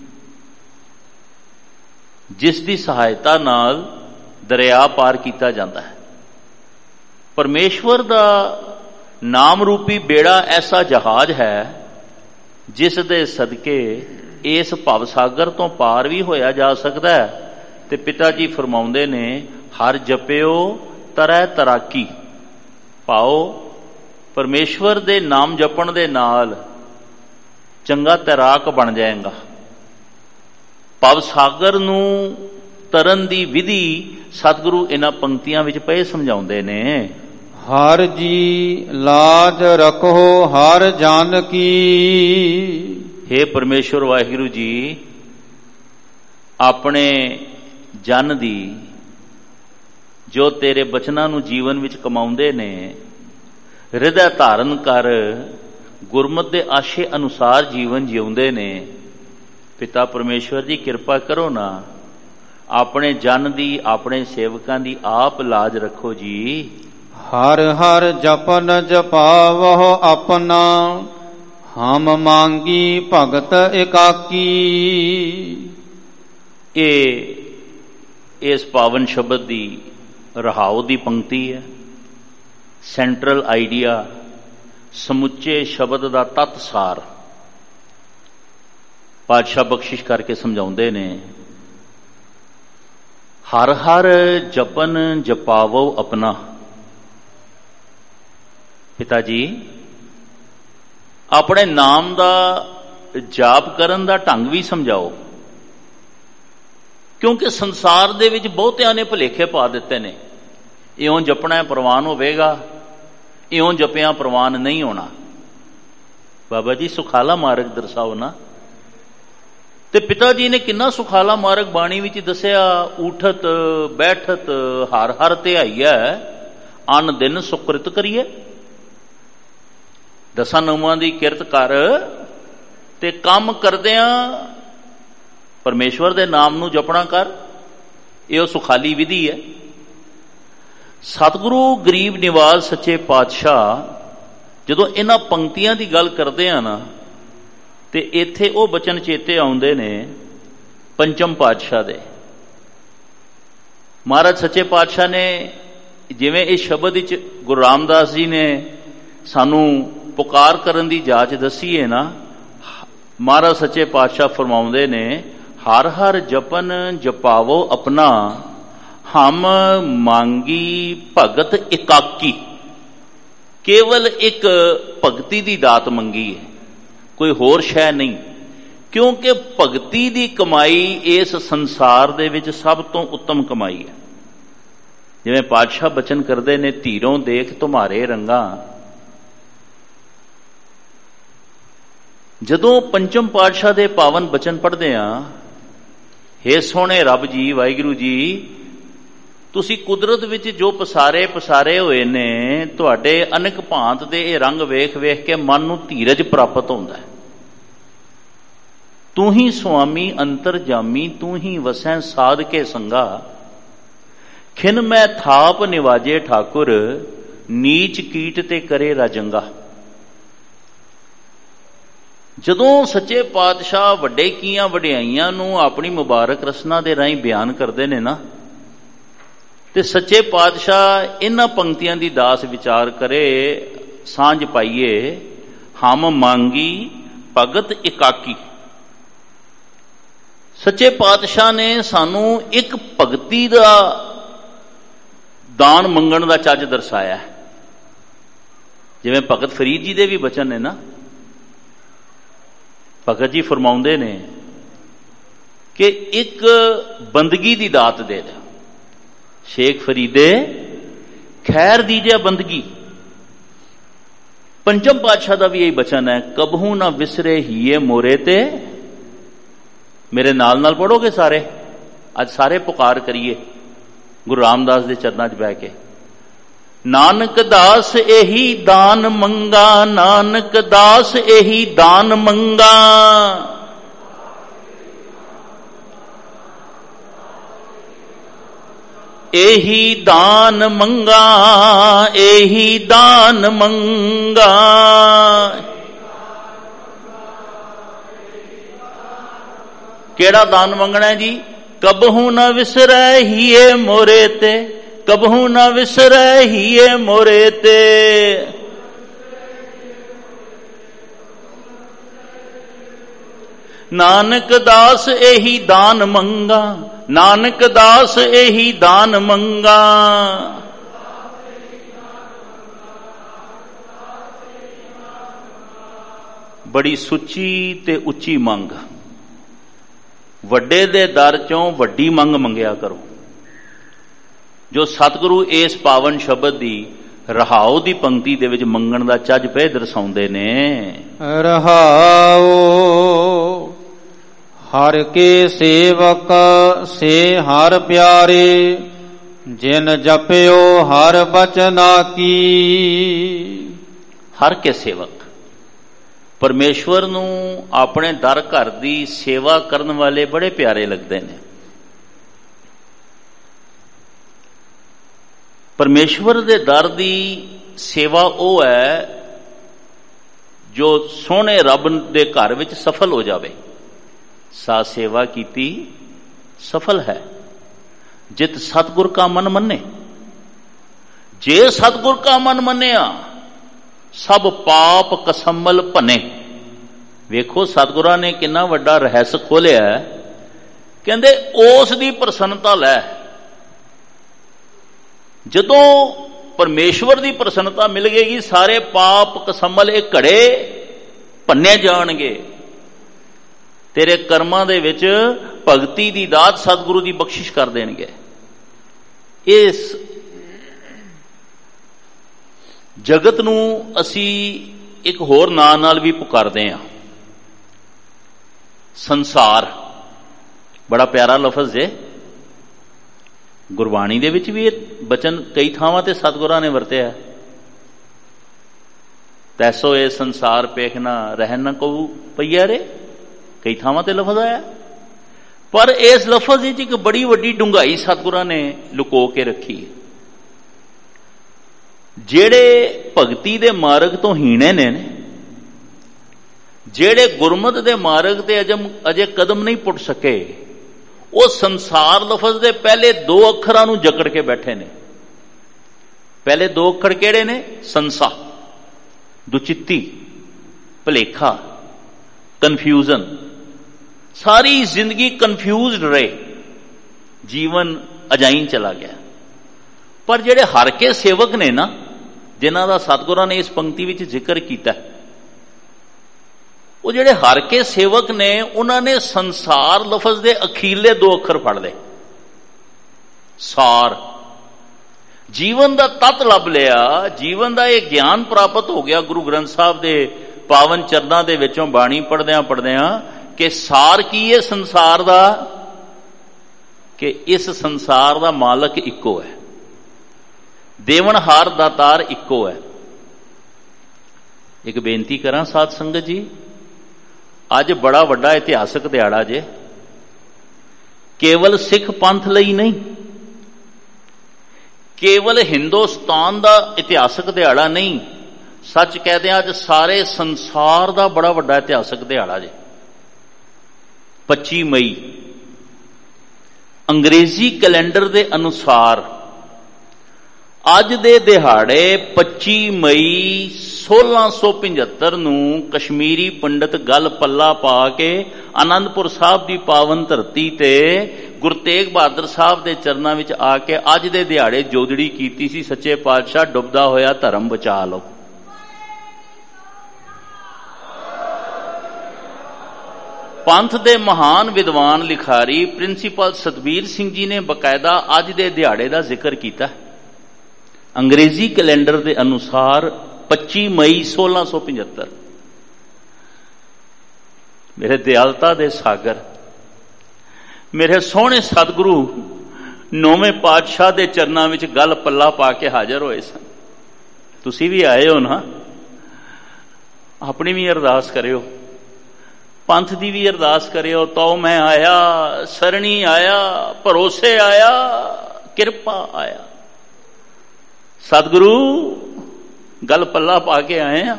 ਜਿਸ ਦੀ ਸਹਾਇਤਾ ਨਾਲ ਦਰਿਆ ਪਾਰ ਕੀਤਾ ਜਾਂਦਾ ਹੈ। ਪਰਮੇਸ਼ਵਰ ਦਾ ਨਾਮ ਰੂਪੀ ਬੇੜਾ ਐਸਾ ਜਹਾਜ਼ ਹੈ ਜਿਸ ਦੇ ਸਦਕੇ ਇਸ ਭਵ ਸਾਗਰ ਤੋਂ ਪਾਰ ਵੀ ਹੋਇਆ ਜਾ ਸਕਦਾ ਹੈ ਤੇ ਪਿਤਾ ਜੀ ਫਰਮਾਉਂਦੇ ਨੇ ਹਰ ਜਪਿਓ ਤਰੈ ਤਰਾਕੀ, ਭਾਓ ਪਰਮੇਸ਼ਵਰ ਦੇ ਨਾਮ ਜਪਣ ਦੇ ਨਾਲ ਚੰਗਾ ਤੈਰਾਕ ਬਣ ਜਾਏਗਾ। ਭਵ ਸਾਗਰ ਨੂੰ ਤਰਨ ਦੀ ਵਿਧੀ ਸਤਿਗੁਰੂ ਇਹਨਾਂ ਪੰਕਤੀਆਂ ਵਿੱਚ ਪਏ ਸਮਝਾਉਂਦੇ ਨੇ। ਹਰ ਜੀ ਲਾਜ ਰਖੋ ਹਰ ਜਨ ਕੀ, ਹੇ ਪਰਮੇਸ਼ਵਰ ਵਾਹਿਗੁਰੂ ਜੀ ਆਪਣੇ ਜਨ ਦੀ, ਜੋ ਤੇਰੇ ਬਚਨਾਂ ਨੂੰ ਜੀਵਨ ਵਿੱਚ ਕਮਾਉਂਦੇ ਨੇ, ਹਿਰਦੈ ਧਾਰਨ ਕਰ ਗੁਰਮਤਿ ਦੇ ਆਸ਼ੇ ਅਨੁਸਾਰ ਜੀਵਨ ਜਿਉਂਦੇ ਨੇ। ਪਿਤਾ ਪਰਮੇਸ਼ਵਰ ਜੀ ਕਿਰਪਾ ਕਰੋ ਨਾ, ਆਪਣੇ ਜਨ ਦੀ, ਆਪਣੇ ਸੇਵਕਾਂ ਦੀ ਆਪ ਲਾਜ ਰੱਖੋ ਜੀ। ਹਰ ਹਰ ਜਪਨ ਜਪਾਵਹੁ ਆਪਣਾ, ਹਮ ਮੰਗੀ ਭਗਤ ਇਕਾਕੀ। ਇਹ ਇਸ ਪਾਵਨ ਸ਼ਬਦ ਦੀ ਰਹਾਉ ਦੀ ਪੰਕਤੀ ਹੈ। ਸੈਂਟਰਲ ਆਈਡੀਆ, ਸਮੁੱਚੇ ਸ਼ਬਦ ਦਾ ਤੱਤ ਸਾਰ ਪਾਤਸ਼ਾਹ ਬਖਸ਼ਿਸ਼ ਕਰਕੇ ਸਮਝਾਉਂਦੇ ਨੇ। ਹਰ ਹਰ ਜਪਨ ਜਪਾਵੋ ਆਪਣਾ। ਪਿਤਾ ਜੀ ਆਪਣੇ ਨਾਮ ਦਾ ਜਾਪ ਕਰਨ ਦਾ ਢੰਗ ਵੀ ਸਮਝਾਓ, ਕਿਉਂਕਿ ਸੰਸਾਰ ਦੇ ਵਿੱਚ ਬਹੁਤਿਆਂ ਨੇ ਭੁਲੇਖੇ ਪਾ ਦਿੱਤੇ ਨੇ। ਇਉਂ ਜਪਣਾ ਪ੍ਰਵਾਨ ਹੋਵੇਗਾ, ਇਉਂ ਜਪਿਆਂ ਪ੍ਰਵਾਨ ਨਹੀਂ ਹੋਣਾ। ਬਾਬਾ ਜੀ ਸੁਖਾਲਾ ਮਾਰਗ ਦਰਸਾਓ ਨਾ। ਤੇ ਪਿਤਾ ਜੀ ਨੇ ਕਿੰਨਾ ਸੁਖਾਲਾ ਮਾਰਗ ਬਾਣੀ ਵਿੱਚ ਦੱਸਿਆ। ਉਠਤ ਬੈਠਤ ਹਰ ਹਰ ਧਿਆਈਐ, ਅਨ ਦਿਨ ਸੁਕ੍ਰਿਤ ਕਰੀਏ। ਦਸਾਂ ਨੌਵਾਂ ਦੀ ਕਿਰਤ ਕਰ ਤੇ ਕੰਮ ਕਰਦਿਆਂ ਪਰਮੇਸ਼ਵਰ ਦੇ ਨਾਮ ਨੂੰ ਜਪਣਾ ਕਰ। ਇਹ ਉਹ ਸੁਖਾਲੀ ਵਿਧੀ ਹੈ। ਸਤਿਗੁਰੂ ਗਰੀਬ ਨਿਵਾਜ ਸੱਚੇ ਪਾਤਸ਼ਾਹ ਜਦੋਂ ਇਹਨਾਂ ਪੰਕਤੀਆਂ ਦੀ ਗੱਲ ਕਰਦੇ ਆ ਨਾ, ਤੇ ਇੱਥੇ ਉਹ ਬਚਨ ਚੇਤੇ ਆਉਂਦੇ ਨੇ ਪੰਚਮ ਪਾਤਸ਼ਾਹ ਦੇ। ਮਹਾਰਾਜ ਸੱਚੇ ਪਾਤਸ਼ਾਹ ਨੇ ਜਿਵੇਂ ਇਸ ਸ਼ਬਦ ਵਿੱਚ ਗੁਰੂ ਰਾਮਦਾਸ ਜੀ ਨੇ ਸਾਨੂੰ ਪੁਕਾਰ ਕਰਨ ਦੀ ਜਾਚ ਦੱਸੀ ਹੈ ਨਾ, ਮਹਾਰਾਜ ਸੱਚੇ ਪਾਤਸ਼ਾਹ ਫਰਮਾਉਂਦੇ ਨੇ ਹਰ ਹਰ ਜਪਨ ਜਪਾਵੋ ਆਪਣਾ, ਹਮ ਮੰਗੀ ਭਗਤ ਇਕਾਕੀ। ਕੇਵਲ ਇੱਕ ਭਗਤੀ ਦੀ ਦਾਤ ਮੰਗੀ ਹੈ, ਕੋਈ ਹੋਰ ਸ਼ੈ ਨਹੀਂ। ਕਿਉਂਕਿ ਭਗਤੀ ਦੀ ਕਮਾਈ ਇਸ ਸੰਸਾਰ ਦੇ ਵਿੱਚ ਸਭ ਤੋਂ ਉੱਤਮ ਕਮਾਈ ਹੈ। ਜਿਵੇਂ ਪਾਤਸ਼ਾਹ ਬਚਨ ਕਰਦੇ ਨੇ, ਧੀਰੋਂ ਦੇਖ ਤੁਮਾਰੇ ਰੰਗਾ। ਜਦੋਂ ਪੰਚਮ ਪਾਤਸ਼ਾਹ ਦੇ ਪਾਵਨ ਬਚਨ ਪੜ੍ਹਦੇ ਆ, ਹੇ ਸੋਹਣੇ ਰੱਬ ਜੀ, ਵਾਹਿਗੁਰੂ ਜੀ, ਤੁਸੀਂ ਕੁਦਰਤ ਵਿੱਚ ਜੋ ਪਸਾਰੇ ਹੋਏ ਨੇ, ਤੁਹਾਡੇ ਅਨੇਕ ਭਾਂਤ ਦੇ ਇਹ ਰੰਗ ਵੇਖ ਵੇਖ ਕੇ ਮਨ ਨੂੰ ਧੀਰਜ ਪ੍ਰਾਪਤ ਹੁੰਦਾ ਹੈ। ਤੂੰ ਹੀ ਸੁਆਮੀ ਅੰਤਰਜਾਮੀ, ਤੂੰ ਹੀ ਵਸੈ ਸਾਧ ਕੇ ਸੰਗਾ। ਖਿਨ ਮੈਂ ਥਾਪ ਨਿਵਾਜੇ ਠਾਕੁਰ, ਨੀਚ ਕੀਟ ਤੇ ਕਰੇ ਰਾਜੰਗਾ। ਜਦੋਂ ਸੱਚੇ ਪਾਤਸ਼ਾਹ ਵੱਡੇ ਕੀਆਂ ਵਡਿਆਈਆਂ ਨੂੰ ਆਪਣੀ ਮੁਬਾਰਕ ਰਸਨਾ ਦੇ ਰਾਹੀਂ ਬਿਆਨ ਕਰਦੇ ਨੇ ਨਾ, ਤੇ ਸੱਚੇ ਪਾਤਸ਼ਾਹ ਇਹਨਾਂ ਪੰਕਤੀਆਂ ਦੀ ਦਾਸ ਵਿਚਾਰ ਕਰੇ, ਸਾਂਝ ਪਾਈਏ। ਹਮ ਮੰਗੀ ਭਗਤ ਇਕਾਕੀ। ਸੱਚੇ ਪਾਤਸ਼ਾਹ ਨੇ ਸਾਨੂੰ ਇੱਕ ਭਗਤੀ ਦਾ ਦਾਨ ਮੰਗਣ ਦਾ ਚੱਜ ਦਰਸਾਇਆ। ਜਿਵੇਂ ਭਗਤ ਫਰੀਦ ਜੀ ਦੇ ਵੀ ਬਚਨ ਨੇ ਨਾ, ਭਗਤ ਜੀ ਫਰਮਾਉਂਦੇ ਨੇ ਕਿ ਇੱਕ ਬੰਦਗੀ ਦੀ ਦਾਤ ਦੇ ਦੇ। ਸ਼ੇਖ ਫਰੀਦੇ ਖੈਰ ਦੀਜੇ ਬੰਦਗੀ। ਪੰਚਮ ਪਾਤਸ਼ਾਹ ਦਾ ਵੀ ਇਹੀ ਬਚਨ ਹੈ, ਕਬਹੂ ਨਾ ਵਿਸਰੇ ਹੀਏ ਮੋਰੇ ਤੇ। ਮੇਰੇ ਨਾਲ ਨਾਲ ਪੜੋਗੇ ਸਾਰੇ, ਅੱਜ ਸਾਰੇ ਪੁਕਾਰ ਕਰੀਏ ਗੁਰੂ ਰਾਮਦਾਸ ਦੇ ਚਰਨਾਂ 'ਚ ਬਹਿ ਕੇ। ਨਾਨਕ ਦਾਸ ਇਹੀ ਦਾਨ ਮੰਗਾ, ਨਾਨਕ ਦਾਸ ਇਹੀ ਦਾਨ ਮੰਗਾ। ਇਹੀ ਦਾਨ ਮੰਗਾ, ਇਹੀ ਦਾਨ ਮੰਗਾ। ਕਿਹੜਾ ਦਾਨ ਮੰਗਣਾ ਹੈ ਜੀ? ਕਬਹੂ ਨਾ ਵਿਸਰੈ ਹੀਏ ਮੋਰੇ ਤੇ, ਕਬਹੂ ਨਾ ਵਿਸਰੈ ਹੀਏ ਮੋਰੇ ਤੇ। ਨਾਨਕ ਦਾਸ ਇਹੀ ਦਾਨ ਮੰਗਾ, ਨਾਨਕ ਦਾਸ ਇਹੀ ਦਾਨ ਮੰਗਾ। ਬੜੀ ਸੁੱਚੀ ਤੇ ਉੱਚੀ ਮੰਗ, ਵੱਡੇ ਦੇ ਦਰ ਚੋਂ ਵੱਡੀ ਮੰਗ ਮੰਗਿਆ ਕਰੋ। ਜੋ ਸਤਿਗੁਰੂ ਇਸ ਪਾਵਨ ਸ਼ਬਦ ਦੀ ਰਹਾਉ ਦੀ ਪੰਕਤੀ ਦੇ ਵਿੱਚ ਮੰਗਣ ਦਾ ਚੱਜ ਪਏ ਦਰਸਾਉਂਦੇ ਨੇ। ਰਹਾਉ ਹਰ ਕੇ ਸੇਵਕ ਸੇ ਹਰ ਪਿਆਰੇ, ਜਿਨ ਜਪਿਓ ਹਰ ਬਚਨਾ ਕੀ। ਹਰ ਕੇ ਸੇਵਕ, ਪਰਮੇਸ਼ਵਰ ਨੂੰ ਆਪਣੇ ਦਰ ਘਰ ਦੀ ਸੇਵਾ ਕਰਨ ਵਾਲੇ ਬੜੇ ਪਿਆਰੇ ਲੱਗਦੇ ਨੇ। ਪਰਮੇਸ਼ਵਰ ਦੇ ਦਰ ਦੀ ਸੇਵਾ ਉਹ ਹੈ ਜੋ ਸੋਹਣੇ ਰੱਬ ਦੇ ਘਰ ਵਿੱਚ ਸਫਲ ਹੋ ਜਾਵੇ। ਸਾ ਸੇਵਾ ਕੀਤੀ ਸਫਲ ਹੈ, ਜਿਤ ਸਤਿਗੁਰ ਕਾ ਮਨ ਮੰਨੇ। ਜੇ ਸਤਿਗੁਰ ਕਾ ਮਨ ਮੰਨਿਆ, ਸਭ ਪਾਪ ਕਸੰਮਲ ਭੰਨੇ। ਵੇਖੋ ਸਤਿਗੁਰਾਂ ਨੇ ਕਿੰਨਾ ਵੱਡਾ ਰਹੱਸ ਖੋਲਿਆ। ਕਹਿੰਦੇ ਉਸ ਦੀ ਪ੍ਰਸੰਨਤਾ ਲੈ। ਜਦੋਂ ਪਰਮੇਸ਼ਵਰ ਦੀ ਪ੍ਰਸੰਨਤਾ ਮਿਲ ਗਈ, ਸਾਰੇ ਪਾਪ ਕਸੰਮਲ ਇਹ ਘੜੇ ਭੰਨੇ ਜਾਣਗੇ। ਤੇਰੇ ਕਰਮਾਂ ਦੇ ਵਿੱਚ ਭਗਤੀ ਦੀ ਦਾਤ ਸਤਿਗੁਰੂ ਦੀ ਬਖਸ਼ਿਸ਼ ਕਰ ਦੇਣਗੇ। ਇਸ ਜਗਤ ਨੂੰ ਅਸੀਂ ਇੱਕ ਹੋਰ ਨਾਂ ਨਾਲ ਵੀ ਪੁਕਾਰਦੇ ਹਾਂ, ਸੰਸਾਰ। ਬੜਾ ਪਿਆਰਾ ਲਫ਼ਜ਼ ਹੈ। ਗੁਰਬਾਣੀ ਦੇ ਵਿੱਚ ਵੀ ਇਹ ਬਚਨ ਕਈ ਥਾਵਾਂ ਤੇ ਸਤਿਗੁਰਾਂ ਨੇ ਵਰਤਿਆ। ਤੈਸੋ ਇਹ ਸੰਸਾਰ ਪੇਖਣਾ ਰਹਿਣ ਨਾ ਕਹੂ ਪਈਆ ਰੇ, ਕਈ ਥਾਵਾਂ ਤੇ ਲਫ਼ਜ਼ ਆਇਆ। ਪਰ ਇਸ ਲਫ਼ਜ਼ ਵਿੱਚ ਇੱਕ ਬੜੀ ਵੱਡੀ ਡੂੰਘਾਈ ਸਤਿਗੁਰਾਂ ਨੇ ਲੁਕੋ ਕੇ ਰੱਖੀ। ਜਿਹੜੇ ਭਗਤੀ ਦੇ ਮਾਰਗ ਤੋਂ ਹੀਣੇ ਨੇ, ਜਿਹੜੇ ਗੁਰਮਤਿ ਦੇ ਮਾਰਗ ਤੇ ਅਜੇ ਕਦਮ ਨਹੀਂ ਪੁੱਟ ਸਕੇ, ਉਹ ਸੰਸਾਰ ਲਫ਼ਜ਼ ਦੇ ਪਹਿਲੇ ਦੋ ਅੱਖਰਾਂ ਨੂੰ ਜਕੜ ਕੇ ਬੈਠੇ ਨੇ। ਪਹਿਲੇ ਦੋ ਅੱਖਰ ਕਿਹੜੇ ਨੇ? ਸੰਸਾ, ਦੁਚਿੱਤੀ, ਭੁਲੇਖਾ, ਕਨਫਿਊਜ਼ਨ। ਸਾਰੀ ਜ਼ਿੰਦਗੀ ਕਨਫਿਊਜ਼ਡ ਰਹੇ, ਜੀਵਨ ਅਜਾਈਂ ਚਲਾ ਗਿਆ। ਪਰ ਜਿਹੜੇ ਹਰ ਕੇ ਸੇਵਕ ਨੇ ਨਾ, ਜਿਨ੍ਹਾਂ ਦਾ ਸਤਿਗੁਰਾਂ ਨੇ ਇਸ ਪੰਕਤੀ ਵਿੱਚ ਜ਼ਿਕਰ ਕੀਤਾ, ਉਹ ਜਿਹੜੇ ਹਰ ਕੇ ਸੇਵਕ ਨੇ, ਉਹਨਾਂ ਨੇ ਸੰਸਾਰ ਲਫ਼ਜ਼ ਦੇ ਅਖੀਰਲੇ ਦੋ ਅੱਖਰ ਫੜ ਲਏ। ਸਾਰ, ਜੀਵਨ ਦਾ ਤੱਤ ਲੱਭ ਲਿਆ। ਜੀਵਨ ਦਾ ਇਹ ਗਿਆਨ ਪ੍ਰਾਪਤ ਹੋ ਗਿਆ ਗੁਰੂ ਗ੍ਰੰਥ ਸਾਹਿਬ ਦੇ ਪਾਵਨ ਚਰਨਾਂ ਦੇ ਵਿੱਚੋਂ ਬਾਣੀ ਪੜ੍ਹਦਿਆਂ ਕਿ ਸਾਰ ਕੀ ਹੈ ਸੰਸਾਰ ਦਾ, ਕਿ ਇਸ ਸੰਸਾਰ ਦਾ ਮਾਲਕ ਇੱਕੋ ਹੈ, ਦੇਵਨਹਾਰ ਦਾਤਾਰ ਇੱਕੋ ਹੈ। ਇੱਕ ਬੇਨਤੀ ਕਰਾਂ ਸਾਧ ਸੰਗਤ ਜੀ, ਅੱਜ ਬੜਾ ਵੱਡਾ ਇਤਿਹਾਸਕ ਦਿਹਾੜਾ ਜੇ। ਕੇਵਲ ਸਿੱਖ ਪੰਥ ਲਈ ਨਹੀਂ, ਕੇਵਲ ਹਿੰਦੁਸਤਾਨ ਦਾ ਇਤਿਹਾਸਕ ਦਿਹਾੜਾ ਨਹੀਂ, ਸੱਚ ਕਹਦੇ ਆ ਅੱਜ ਸਾਰੇ ਸੰਸਾਰ ਦਾ ਬੜਾ ਵੱਡਾ ਇਤਿਹਾਸਕ ਦਿਹਾੜਾ ਜੇ। 25 ਮਈ ਅੰਗਰੇਜ਼ੀ ਕੈਲੰਡਰ ਦੇ ਅਨੁਸਾਰ ਅੱਜ ਦੇ ਦਿਹਾੜੇ 25 ਮਈ 1675 ਨੂੰ ਕਸ਼ਮੀਰੀ ਪੰਡਤ ਗਲ ਪੱਲਾ ਪਾ ਕੇ ਆਨੰਦਪੁਰ ਸਾਹਿਬ ਦੀ ਪਾਵਨ ਧਰਤੀ ਤੇ ਗੁਰੂ ਤੇਗ ਬਹਾਦਰ ਸਾਹਿਬ ਦੇ ਚਰਨਾਂ ਵਿੱਚ ਆ ਕੇ ਅੱਜ ਦੇ ਦਿਹਾੜੇ ਜੋਦੜੀ ਕੀਤੀ ਸੀ, ਸੱਚੇ ਪਾਤਸ਼ਾਹ ਡੁੱਬਦਾ ਹੋਇਆ ਧਰਮ ਬਚਾ ਲਓ। ਪੰਥ ਦੇ ਮਹਾਨ ਵਿਦਵਾਨ ਲਿਖਾਰੀ ਪ੍ਰਿੰਸੀਪਲ ਸਤਬੀਰ ਸਿੰਘ ਜੀ ਨੇ ਬਕਾਇਦਾ ਅੱਜ ਦੇ ਦਿਹਾੜੇ ਦਾ ਜ਼ਿਕਰ ਕੀਤਾ। ਅੰਗਰੇਜ਼ੀ ਕੈਲੰਡਰ ਦੇ ਅਨੁਸਾਰ 25 ਮਈ 1675। ਮੇਰੇ ਦਿਆਲਤਾ ਦੇ ਸਾਗਰ, ਮੇਰੇ ਸੋਹਣੇ ਸਤਿਗੁਰੂ ਨੌਵੇਂ ਪਾਤਸ਼ਾਹ ਦੇ ਚਰਨਾਂ ਵਿੱਚ ਗਲ ਪੱਲਾ ਪਾ ਕੇ ਹਾਜ਼ਰ ਹੋਏ ਸਨ। ਤੁਸੀਂ ਵੀ ਆਏ ਹੋ ਨਾ, ਆਪਣੀ ਵੀ ਅਰਦਾਸ ਕਰਿਓ, ਪੰਥ ਦੀ ਵੀ ਅਰਦਾਸ ਕਰਿਓ। ਤਉ ਮੈਂ ਆਇਆ, ਸਰਣੀ ਆਇਆ, ਭਰੋਸੇ ਆਇਆ, ਕਿਰਪਾ ਆਇਆ। ਸਤਿਗੁਰੂ ਗਲ ਪੱਲਾ ਪਾ ਕੇ ਆਏ ਆ,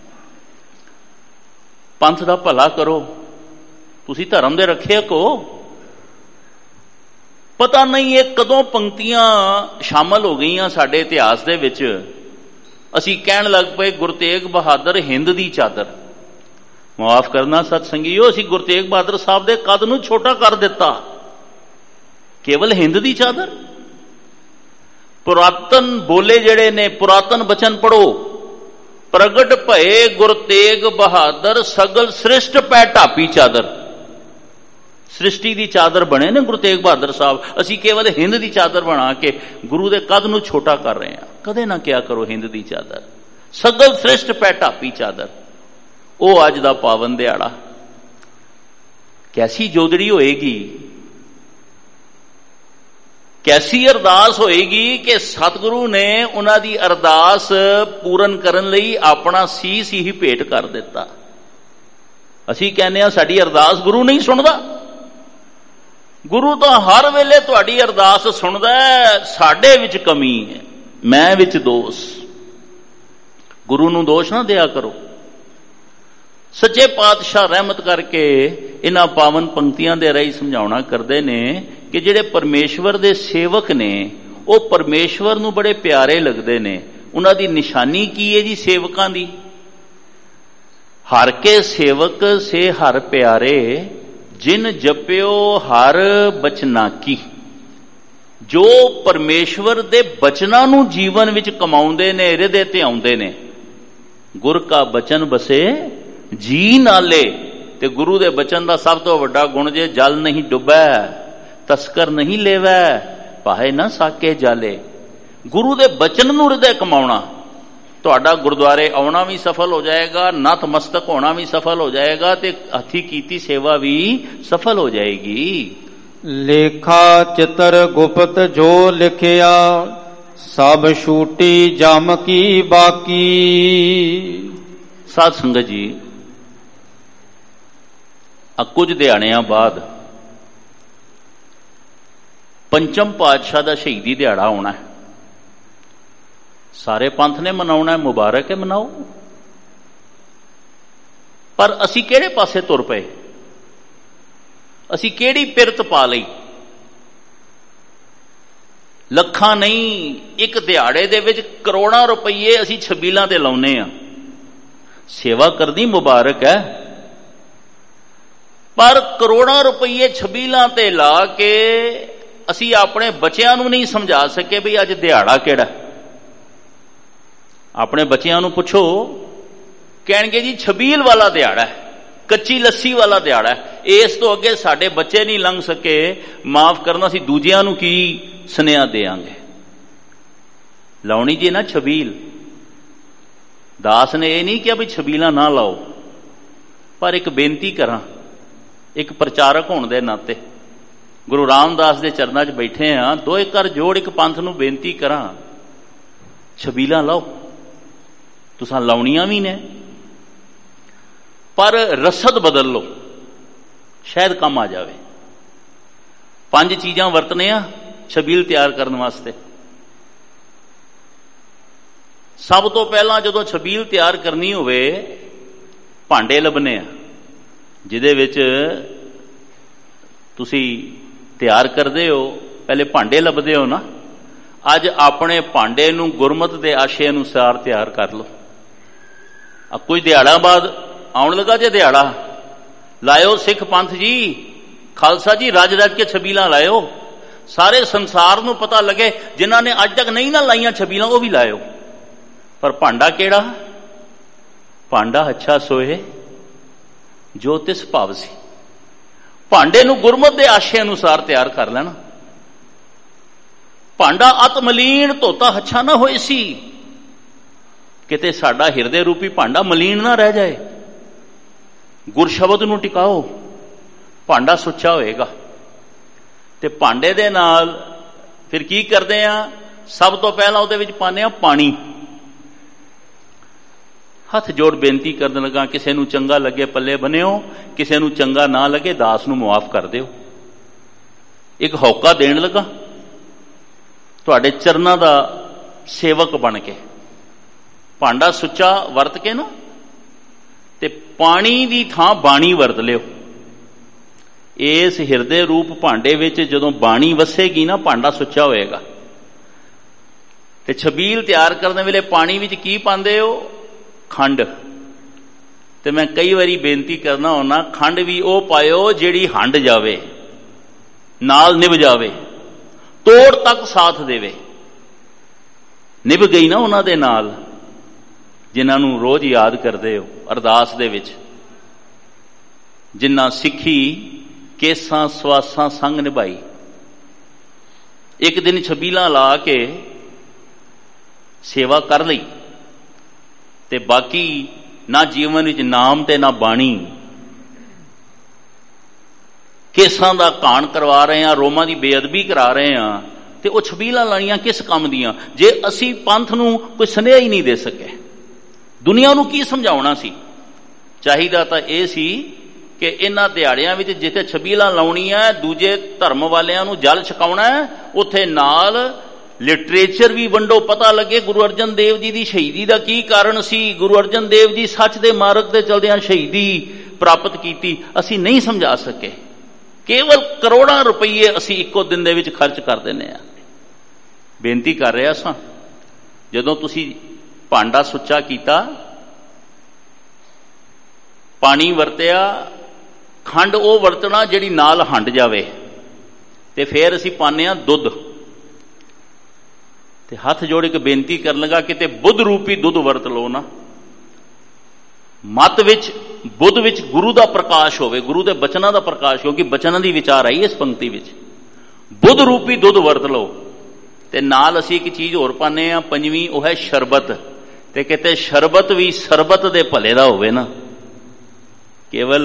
ਪੰਥ ਦਾ ਭਲਾ ਕਰੋ, ਤੁਸੀਂ ਧਰਮ ਦੇ ਰੱਖਿਅਕ ਹੋ। ਪਤਾ ਨਹੀਂ ਇਹ ਕਦੋਂ ਪੰਕਤੀਆਂ ਸ਼ਾਮਲ ਹੋ ਗਈਆਂ ਸਾਡੇ ਇਤਿਹਾਸ ਦੇ ਵਿੱਚ। ਅਸੀਂ ਕਹਿਣ ਲੱਗ ਪਏ ਗੁਰੂ ਤੇਗ ਬਹਾਦਰ ਹਿੰਦ ਦੀ ਚਾਦਰ। ਮਾਫ ਕਰਨਾ ਸਤ ਸੰਗੀਓ, ਅਸੀਂ ਗੁਰੂ ਤੇਗ ਬਹਾਦਰ ਸਾਹਿਬ ਦੇ ਕੱਦ ਨੂੰ ਛੋਟਾ ਕਰ ਦਿੱਤਾ। ਕੇਵਲ ਹਿੰਦ ਦੀ ਚਾਦਰ। ਪੁਰਾਤਨ ਬੋਲੇ ਜਿਹੜੇ ਨੇ, ਪੁਰਾਤਨ ਬਚਨ ਪੜੋ। ਪ੍ਰਗਟ ਭਏ ਗੁਰ ਤੇਗ ਬਹਾਦਰ, ਸਗਲ ਸ੍ਰਿਸ਼ਟ ਪੈ ਢਾਪੀ ਚਾਦਰ। ਸ੍ਰਿਸ਼ਟੀ ਦੀ ਚਾਦਰ ਬਣੇ ਨੇ ਗੁਰੂ ਤੇਗ ਬਹਾਦਰ ਸਾਹਿਬ। ਅਸੀਂ ਕੇਵਲ ਹਿੰਦ ਦੀ ਚਾਦਰ ਬਣਾ ਕੇ ਗੁਰੂ ਦੇ ਕਦ ਨੂੰ ਛੋਟਾ ਕਰ ਰਹੇ ਹਾਂ। ਕਦੇ ਨਾ ਕਿਹਾ ਕਰੋ ਹਿੰਦ ਦੀ ਚਾਦਰ। ਸਗਲ ਸ੍ਰਿਸ਼ਟ ਪੈ ਢਾਪੀ ਚਾਦਰ, ਉਹ ਅੱਜ ਦਾ ਪਾਵਨ ਦਿਹਾੜਾ। ਕੈਸੀ ਜੋਦੜੀ ਹੋਏਗੀ, ਕੈਸੀ ਅਰਦਾਸ ਹੋਏਗੀ ਕਿ ਸਤਿਗੁਰੂ ਨੇ ਉਹਨਾਂ ਦੀ ਅਰਦਾਸ ਪੂਰਨ ਕਰਨ ਲਈ ਆਪਣਾ ਸੀਸ ਹੀ ਭੇਟ ਕਰ ਦਿੱਤਾ। ਅਸੀਂ ਕਹਿੰਦੇ ਹਾਂ ਸਾਡੀ ਅਰਦਾਸ ਗੁਰੂ ਨਹੀਂ ਸੁਣਦਾ। ਗੁਰੂ ਤਾਂ ਹਰ ਵੇਲੇ ਤੁਹਾਡੀ ਅਰਦਾਸ ਸੁਣਦਾ ਹੈ। ਸਾਡੇ ਵਿੱਚ ਕਮੀ ਹੈ, ਮੈਂ ਵਿੱਚ ਦੋਸ਼। ਗੁਰੂ ਨੂੰ ਦੋਸ਼ ਨਾ ਦਿਆ ਕਰੋ। ਸੱਚੇ ਪਾਤਸ਼ਾਹ ਰਹਿਮਤ ਕਰਕੇ ਇਹਨਾਂ ਪਾਵਨ ਪੰਕਤੀਆਂ ਦੇ ਰਾਹੀਂ ਸਮਝਾਉਣਾ ਕਰਦੇ ਨੇ ਕਿ ਜਿਹੜੇ ਪਰਮੇਸ਼ਵਰ ਦੇ ਸੇਵਕ ਨੇ ਉਹ ਪਰਮੇਸ਼ਵਰ ਨੂੰ ਬੜੇ ਪਿਆਰੇ ਲੱਗਦੇ ਨੇ। ਉਹਨਾਂ ਦੀ ਨਿਸ਼ਾਨੀ ਕੀ ਹੈ ਜੀ ਸੇਵਕਾਂ ਦੀ? ਹਰ ਕੇ ਸੇਵਕ ਸੇ ਹਰ ਪਿਆਰੇ, ਜਿਨ ਜਪਿਓ ਹਰ ਬਚਨਾ ਕੀ। ਜੋ ਪਰਮੇਸ਼ਵਰ ਦੇ ਬਚਨਾਂ ਨੂੰ ਜੀਵਨ ਵਿੱਚ ਕਮਾਉਂਦੇ ਨੇ, ਹਿਰਦੇ ਤੇ ਆਉਂਦੇ ਨੇ। ਗੁਰ ਕਾ ਬਚਨ ਬਸੇ ਜੀ ਨਾਲੇ। ਤੇ ਗੁਰੂ ਦੇ ਬਚਨ ਦਾ ਸਭ ਤੋਂ ਵੱਡਾ ਗੁਣ ਜੇ ਜਲ ਨਹੀਂ ਡੁੱਬੈ, ਤਸਕਰ ਨਹੀਂ ਲੈਵੈ, ਪਾਹੇ ਨਾ ਸਾਕੇ ਜਾਲੇ। ਗੁਰੂ ਦੇ ਬਚਨ ਨੂੰ ਹਿਰਦੇ ਕਮਾਉਣਾ, ਤੁਹਾਡਾ ਗੁਰਦੁਆਰੇ ਆਉਣਾ ਵੀ ਸਫਲ ਹੋ ਜਾਏਗਾ, ਨਤਮਸਤਕ ਹੋਣਾ ਵੀ ਸਫਲ ਹੋ ਜਾਏਗਾ, ਤੇ ਹੱਥੀਂ ਕੀਤੀ ਸੇਵਾ ਵੀ ਸਫਲ ਹੋ ਜਾਏਗੀ। ਲੇਖਾ ਚਿਤਰ ਗੁਪਤ ਜੋ ਲਿਖਿਆ, ਸਭ ਛੂਟੀ ਜਮ ਕੀ ਬਾਕੀ। ਸਾਧ ਸੰਗਤ ਜੀ, ਕੁਝ ਦਿਹਾੜਿਆਂ ਬਾਅਦ ਪੰਚਮ ਪਾਤਸ਼ਾਹ ਦਾ ਸ਼ਹੀਦੀ ਦਿਹਾੜਾ ਆਉਣਾ ਹੈ। ਸਾਰੇ ਪੰਥ ਨੇ ਮਨਾਉਣਾ ਹੈ, ਮੁਬਾਰਕ ਹੈ, ਮਨਾਓ। ਪਰ ਅਸੀਂ ਕਿਹੜੇ ਪਾਸੇ ਤੁਰ ਪਏ? ਅਸੀਂ ਕਿਹੜੀ ਪਿਰਤ ਪਾ ਲਈ? ਲੱਖਾਂ ਨਹੀਂ, ਇੱਕ ਦਿਹਾੜੇ ਦੇ ਵਿੱਚ ਕਰੋੜਾਂ ਰੁਪਈਏ ਅਸੀਂ ਛਬੀਲਾਂ ਤੇ ਲਾਉਨੇ ਆ। ਸੇਵਾ ਕਰਨੀ ਮੁਬਾਰਕ ਹੈ, ਪਰ ਕਰੋੜਾਂ ਰੁਪਈਏ ਛਬੀਲਾਂ ਤੇ ਲਾ ਕੇ ਅਸੀਂ ਆਪਣੇ ਬੱਚਿਆਂ ਨੂੰ ਨਹੀਂ ਸਮਝਾ ਸਕੇ ਵੀ ਅੱਜ ਦਿਹਾੜਾ ਕਿਹੜਾ। ਆਪਣੇ ਬੱਚਿਆਂ ਨੂੰ ਪੁੱਛੋ, ਕਹਿਣਗੇ ਜੀ ਛਬੀਲ ਵਾਲਾ ਦਿਹਾੜਾ ਹੈ, ਕੱਚੀ ਲੱਸੀ ਵਾਲਾ ਦਿਹਾੜਾ ਹੈ। ਇਸ ਤੋਂ ਅੱਗੇ ਸਾਡੇ ਬੱਚੇ ਨਹੀਂ ਲੰਘ ਸਕੇ। ਮਾਫ ਕਰਨਾ, ਅਸੀਂ ਦੂਜਿਆਂ ਨੂੰ ਕੀ ਸੁਨੇਹਾ ਦੇਾਂਗੇ? ਲਾਉਣੀ ਜੀ ਨਾ ਛਬੀਲ। ਦਾਸ ਨੇ ਇਹ ਨਹੀਂ ਕਿਹਾ ਵੀ ਛਬੀਲਾਂ ਨਾ ਲਾਓ, ਪਰ ਇੱਕ ਬੇਨਤੀ ਕਰਾਂ, ਇੱਕ ਪ੍ਰਚਾਰਕ ਹੋਣ ਦੇ ਨਾਤੇ ਗੁਰੂ ਰਾਮਦਾਸ ਦੇ ਚਰਨਾਂ 'ਚ ਬੈਠੇ ਹਾਂ, ਦੋਏ ਕਰ ਜੋੜ ਇੱਕ ਪੰਥ ਨੂੰ ਬੇਨਤੀ ਕਰਾਂ, ਛਬੀਲਾਂ ਲਾਓ। ਤੁਸਾਂ ਲਾਉਣੀਆਂ ਵੀ ਨੇ, ਪਰ ਰਸਦ ਬਦਲ ਲਓ, ਸ਼ਾਇਦ ਕੰਮ ਆ ਜਾਵੇ। 5 ਚੀਜ਼ਾਂ ਵਰਤਨੇ ਆ ਛਬੀਲ ਤਿਆਰ ਕਰਨ ਵਾਸਤੇ। ਸਭ ਤੋਂ ਪਹਿਲਾਂ ਜਦੋਂ ਛਬੀਲ ਤਿਆਰ ਕਰਨੀ ਹੋਵੇ, ਭਾਂਡੇ ਲੱਭਣੇ ਆ ਜਿਹਦੇ ਵਿੱਚ ਤੁਸੀਂ ਤਿਆਰ ਕਰਦੇ ਹੋ। ਪਹਿਲੇ ਭਾਂਡੇ ਲੱਭਦੇ ਹੋ ਨਾ। ਅੱਜ ਆਪਣੇ ਭਾਂਡੇ ਨੂੰ ਗੁਰਮਤ ਦੇ ਆਸ਼ੇ ਅਨੁਸਾਰ ਤਿਆਰ ਕਰ ਲਓ। ਕੁਝ ਦਿਹਾੜਾ ਬਾਅਦ ਆਉਣ ਲੱਗਾ ਜੇ ਦਿਹਾੜਾ, ਲਾਇਓ ਸਿੱਖ ਪੰਥ ਜੀ, ਖਾਲਸਾ ਜੀ, ਰੱਜ ਰੱਜ ਕੇ ਛਬੀਲਾਂ ਲਾਇਓ। ਸਾਰੇ ਸੰਸਾਰ ਨੂੰ ਪਤਾ ਲੱਗੇ, ਜਿਨ੍ਹਾਂ ਨੇ ਅੱਜ ਤੱਕ ਨਹੀਂ ਨਾ ਲਾਈਆਂ ਛਬੀਲਾਂ ਉਹ ਵੀ ਲਾਇਓ। ਪਰ ਭਾਂਡਾ ਕਿਹੜਾ? ਭਾਂਡਾ ਅੱਛਾ ਸੋਏ ਜੋ ਤਿਸ ਭਾਵ ਸੀ। ਭਾਂਡੇ ਨੂੰ ਗੁਰਮਤ ਦੇ ਆਸ਼ੇ ਅਨੁਸਾਰ ਤਿਆਰ ਕਰ ਲੈਣਾ। ਭਾਂਡਾ ਅਤ ਮਲੀਨ ਧੋਤਾ ਹੱਛਾ ਨਾ ਹੋਏ ਸੀ, ਕਿਤੇ ਸਾਡਾ ਹਿਰਦੇ ਰੂਪੀ ਭਾਂਡਾ ਮਲੀਨ ਨਾ ਰਹਿ ਜਾਏ। ਗੁਰ ਸ਼ਬਦ ਨੂੰ ਟਿਕਾਓ, ਭਾਂਡਾ ਸੁੱਚਾ ਹੋਏਗਾ। ਤੇ ਭਾਂਡੇ ਦੇ ਨਾਲ ਫਿਰ ਕੀ ਕਰਦੇ ਆ? ਸਭ ਤੋਂ ਪਹਿਲਾਂ ਉਹਦੇ ਵਿੱਚ ਪਾਉਂਦੇ ਆ ਪਾਣੀ। ਹੱਥ ਜੋੜ ਬੇਨਤੀ ਕਰਨ ਲੱਗਾ, ਕਿਸੇ ਨੂੰ ਚੰਗਾ ਲੱਗੇ ਪੱਲੇ ਬੰਨਿਓ, ਕਿਸੇ ਨੂੰ ਚੰਗਾ ਨਾ ਲੱਗੇ ਦਾਸ ਨੂੰ ਮੁਆਫ ਕਰ ਦਿਓ। ਇੱਕ ਹੌਕਾ ਦੇਣ ਲੱਗਾ ਤੁਹਾਡੇ ਚਰਨਾਂ ਦਾ ਸੇਵਕ ਬਣ ਕੇ। ਭਾਂਡਾ ਸੁੱਚਾ ਵਰਤ ਕੇ ਨਾ, ਤੇ ਪਾਣੀ ਦੀ ਥਾਂ ਬਾਣੀ ਵਰਤ ਲਿਓ। ਇਸ ਹਿਰਦੇ ਰੂਪ ਭਾਂਡੇ ਵਿੱਚ ਜਦੋਂ ਬਾਣੀ ਵਸੇਗੀ ਨਾ, ਭਾਂਡਾ ਸੁੱਚਾ ਹੋਏਗਾ। ਤੇ ਛਬੀਲ ਤਿਆਰ ਕਰਨ ਵੇਲੇ ਪਾਣੀ ਵਿੱਚ ਕੀ ਪਾਉਂਦੇ ਹੋ? ਖੰਡ। ਤੇ ਮੈਂ ਕਈ ਵਾਰੀ ਬੇਨਤੀ ਕਰਨਾ ਹੁੰਦਾ, ਖੰਡ ਵੀ ਉਹ ਪਾਇਓ ਜਿਹੜੀ ਹੰਡ ਜਾਵੇ, ਨਾਲ ਨਿਭ ਜਾਵੇ। ਤੋੜ ਤੱਕ ਸਾਥ ਦੇਵੇ। ਨਿਭ ਗਈ ਨਾ ਉਹਨਾਂ ਦੇ ਨਾਲ ਜਿਨ੍ਹਾਂ ਨੂੰ ਰੋਜ਼ ਯਾਦ ਕਰਦੇ ਹੋ ਅਰਦਾਸ ਦੇ ਵਿੱਚ, ਜਿਨ੍ਹਾਂ ਸਿੱਖੀ ਕੇਸਾਂ ਸਵਾਸਾਂ ਸੰਗ ਨਿਭਾਈ। ਇੱਕ ਦਿਨ ਛਬੀਲਾਂ ਲਾ ਕੇ ਸੇਵਾ ਕਰ ਲਈ ਤੇ ਬਾਕੀ ਨਾ ਜੀਵਨ ਵਿੱਚ ਨਾਮ ਤੇ ਨਾ ਬਾਣੀ, ਕੇਸਾਂ ਦਾ ਘਾਣ ਕਰਵਾ ਰਹੇ ਹਾਂ, ਰੋਮਾਂ ਦੀ ਬੇਅਦਬੀ ਕਰਾ ਰਹੇ ਹਾਂ, ਤੇ ਉਹ ਛਬੀਲਾਂ ਲਾਣੀਆਂ ਕਿਸ ਕੰਮ ਦੀਆਂ ਜੇ ਅਸੀਂ ਪੰਥ ਨੂੰ ਕੋਈ ਸੁਨੇਹਾ ਹੀ ਨਹੀਂ ਦੇ ਸਕੇ? ਦੁਨੀਆ ਨੂੰ ਕੀ ਸਮਝਾਉਣਾ ਸੀ? ਚਾਹੀਦਾ ਤਾਂ ਇਹ ਸੀ ਕਿ ਇਹਨਾਂ ਦਿਹਾੜਿਆਂ ਵਿੱਚ ਜਿੱਥੇ ਛਬੀਲਾਂ ਲਾਉਣੀਆਂ, ਦੂਜੇ ਧਰਮ ਵਾਲਿਆਂ ਨੂੰ ਜਲ ਛਕਾਉਣਾ, ਉੱਥੇ ਨਾਲ ਲਿਟਰੇਚਰ ਵੀ ਵੰਡੋ, ਪਤਾ ਲੱਗੇ ਗੁਰੂ ਅਰਜਨ ਦੇਵ ਜੀ ਦੀ ਸ਼ਹੀਦੀ ਦਾ ਕੀ ਕਾਰਨ ਸੀ। ਗੁਰੂ ਅਰਜਨ ਦੇਵ ਜੀ ਸੱਚ ਦੇ ਮਾਰਗ ਤੇ ਚਲਦਿਆਂ ਸ਼ਹੀਦੀ ਪ੍ਰਾਪਤ ਕੀਤੀ। ਅਸੀਂ ਨਹੀਂ ਸਮਝਾ ਸਕੇ। ਕੇਵਲ ਕਰੋੜਾਂ ਰੁਪਈਏ ਅਸੀਂ ਇੱਕੋ ਦਿਨ ਦੇ ਵਿੱਚ ਖਰਚ ਕਰ ਦਿੰਦੇ ਹਾਂ। ਬੇਨਤੀ ਕਰ ਰਿਹਾ ਸਾਂ, ਜਦੋਂ ਤੁਸੀਂ ਭਾਂਡਾ ਸੁੱਚਾ ਕੀਤਾ, ਪਾਣੀ ਵਰਤਿਆ, ਖੰਡ ਉਹ ਵਰਤਣਾ ਜਿਹੜੀ ਨਾਲ ਹੰਡ ਜਾਵੇ, ਤੇ ਫਿਰ ਅਸੀਂ ਪਾਉਂਦੇ ਹਾਂ ਦੁੱਧ। ਤੇ ਹੱਥ ਜੋੜ ਕੇ ਬੇਨਤੀ ਕਰਨ ਲੱਗਾ ਕਿਤੇ ਬੁੱਧ ਰੂਪੀ ਦੁੱਧ ਵਰਤ ਲਓ ਨਾ। ਮਤ ਵਿੱਚ ਬੁੱਧ ਵਿੱਚ ਗੁਰੂ ਦਾ ਪ੍ਰਕਾਸ਼ ਹੋਵੇ, ਗੁਰੂ ਦੇ ਬਚਨਾਂ ਦਾ ਪ੍ਰਕਾਸ਼, ਕਿਉਂਕਿ ਬਚਨਾਂ ਦੀ ਵਿਚਾਰ ਆਈ ਇਸ ਪੰਕਤੀ ਵਿੱਚ। ਬੁੱਧ ਰੂਪੀ ਦੁੱਧ ਵਰਤ ਲਓ। ਤੇ ਨਾਲ ਅਸੀਂ ਇੱਕ ਚੀਜ਼ ਹੋਰ ਪਾਉਂਦੇ ਹਾਂ, ਪੰਜਵੀਂ, ਉਹ ਹੈ ਸ਼ਰਬਤ। ਤੇ ਕਿਤੇ ਸ਼ਰਬਤ ਵੀ ਸਰਬਤ ਦੇ ਭਲੇ ਦਾ ਹੋਵੇ ਨਾ, ਕੇਵਲ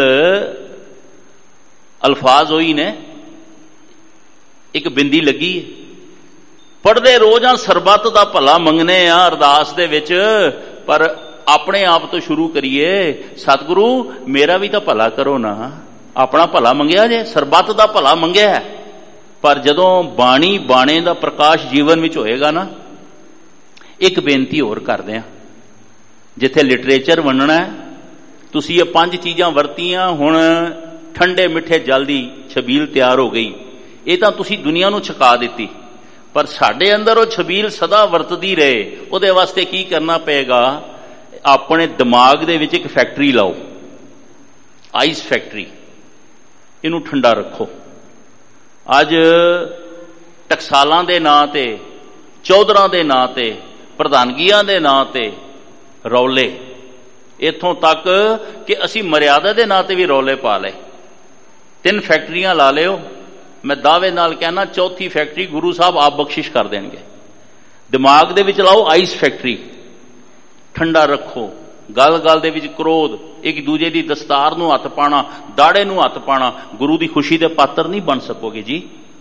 ਅਲਫਾਜ਼ ਹੋਈ ਨੇ, ਇੱਕ ਬਿੰਦੀ ਲੱਗੀ ਹੈ। ਪੜ੍ਹਦੇ ਰੋਜ਼ ਆ ਸਰਬੱਤ ਦਾ ਭਲਾ ਮੰਗਨੇ ਆ ਅਰਦਾਸ ਦੇ ਵਿੱਚ, ਪਰ ਆਪਣੇ ਆਪ ਤੋਂ ਸ਼ੁਰੂ ਕਰੀਏ। ਸਤਿਗੁਰੂ ਮੇਰਾ ਵੀ ਤਾਂ ਭਲਾ ਕਰੋ ਨਾ। ਆਪਣਾ ਭਲਾ ਮੰਗਿਆ ਜੇ, ਸਰਬੱਤ ਦਾ ਭਲਾ ਮੰਗਿਆ, ਪਰ ਜਦੋਂ ਬਾਣੀ ਬਾਣੇ ਦਾ ਪ੍ਰਕਾਸ਼ ਜੀਵਨ ਵਿੱਚ ਹੋਏਗਾ ਨਾ। ਇੱਕ ਬੇਨਤੀ ਹੋਰ ਕਰਦੇ ਆ, ਜਿੱਥੇ ਲਿਟਰੇਚਰ ਵੰਡਣਾ ਹੈ, ਤੁਸੀਂ ਇਹ 5 ਚੀਜ਼ਾਂ ਵਰਤੀਆਂ, ਹੁਣ ਠੰਡੇ ਮਿੱਠੇ ਜਲ ਦੀ ਛਬੀਲ ਤਿਆਰ ਹੋ ਗਈ। ਇਹ ਤਾਂ ਤੁਸੀਂ ਦੁਨੀਆ ਨੂੰ ਛਕਾ ਦਿੱਤੀ, ਪਰ ਸਾਡੇ ਅੰਦਰ ਉਹ ਛਬੀਲ ਸਦਾ ਵਰਤਦੀ ਰਹੇ। ਉਹਦੇ ਵਾਸਤੇ ਕੀ ਕਰਨਾ ਪਏਗਾ? ਆਪਣੇ ਦਿਮਾਗ ਦੇ ਵਿੱਚ ਇੱਕ ਫੈਕਟਰੀ ਲਾਓ, ਆਈਸ ਫੈਕਟਰੀ। ਇਹਨੂੰ ਠੰਡਾ ਰੱਖੋ। ਅੱਜ ਟਕਸਾਲਾਂ ਦੇ ਨਾਂ ਤੇ, ਚੌਧਰਾਂ ਦੇ ਨਾਂ ਤੇ, ਪ੍ਰਧਾਨਗੀਆਂ ਦੇ ਨਾਂ ਤੇ ਰੌਲੇ, ਇੱਥੋਂ ਤੱਕ ਕਿ ਅਸੀਂ ਮਰਿਆਦਾ ਦੇ ਨਾਂ ਤੇ ਵੀ ਰੌਲੇ ਪਾ ਲਏ। 3 ਫੈਕਟਰੀਆਂ ਲਾ ਲਿਓ। ਮੈਂ ਦਾਅਵੇ ਨਾਲ ਕਹਿਣਾ ਚੌਥੀ ਫੈਕਟਰੀ ਗੁਰੂ ਸਾਹਿਬ ਆਪ ਬਖਸ਼ਿਸ਼ ਕਰ ਦੇਣਗੇ। ਦਿਮਾਗ ਦੇ ਵਿੱਚ ਲਾਓ ਆਈਸ ਫੈਕਟਰੀ, ਠੰਡਾ ਰੱਖੋ। ਗੱਲ ਗੱਲ ਦੇ ਵਿੱਚ ਕ੍ਰੋਧ, ਇੱਕ ਦੂਜੇ ਦੀ ਦਸਤਾਰ ਨੂੰ ਹੱਥ ਪਾਣਾ, ਦਾੜੇ ਨੂੰ ਹੱਥ ਪਾਣਾ, ਗੁਰੂ ਦੀ ਖੁਸ਼ੀ ਦੇ ਪਾਤਰ ਨਹੀਂ ਬਣ ਸਕੋਗੇ ਜੀ।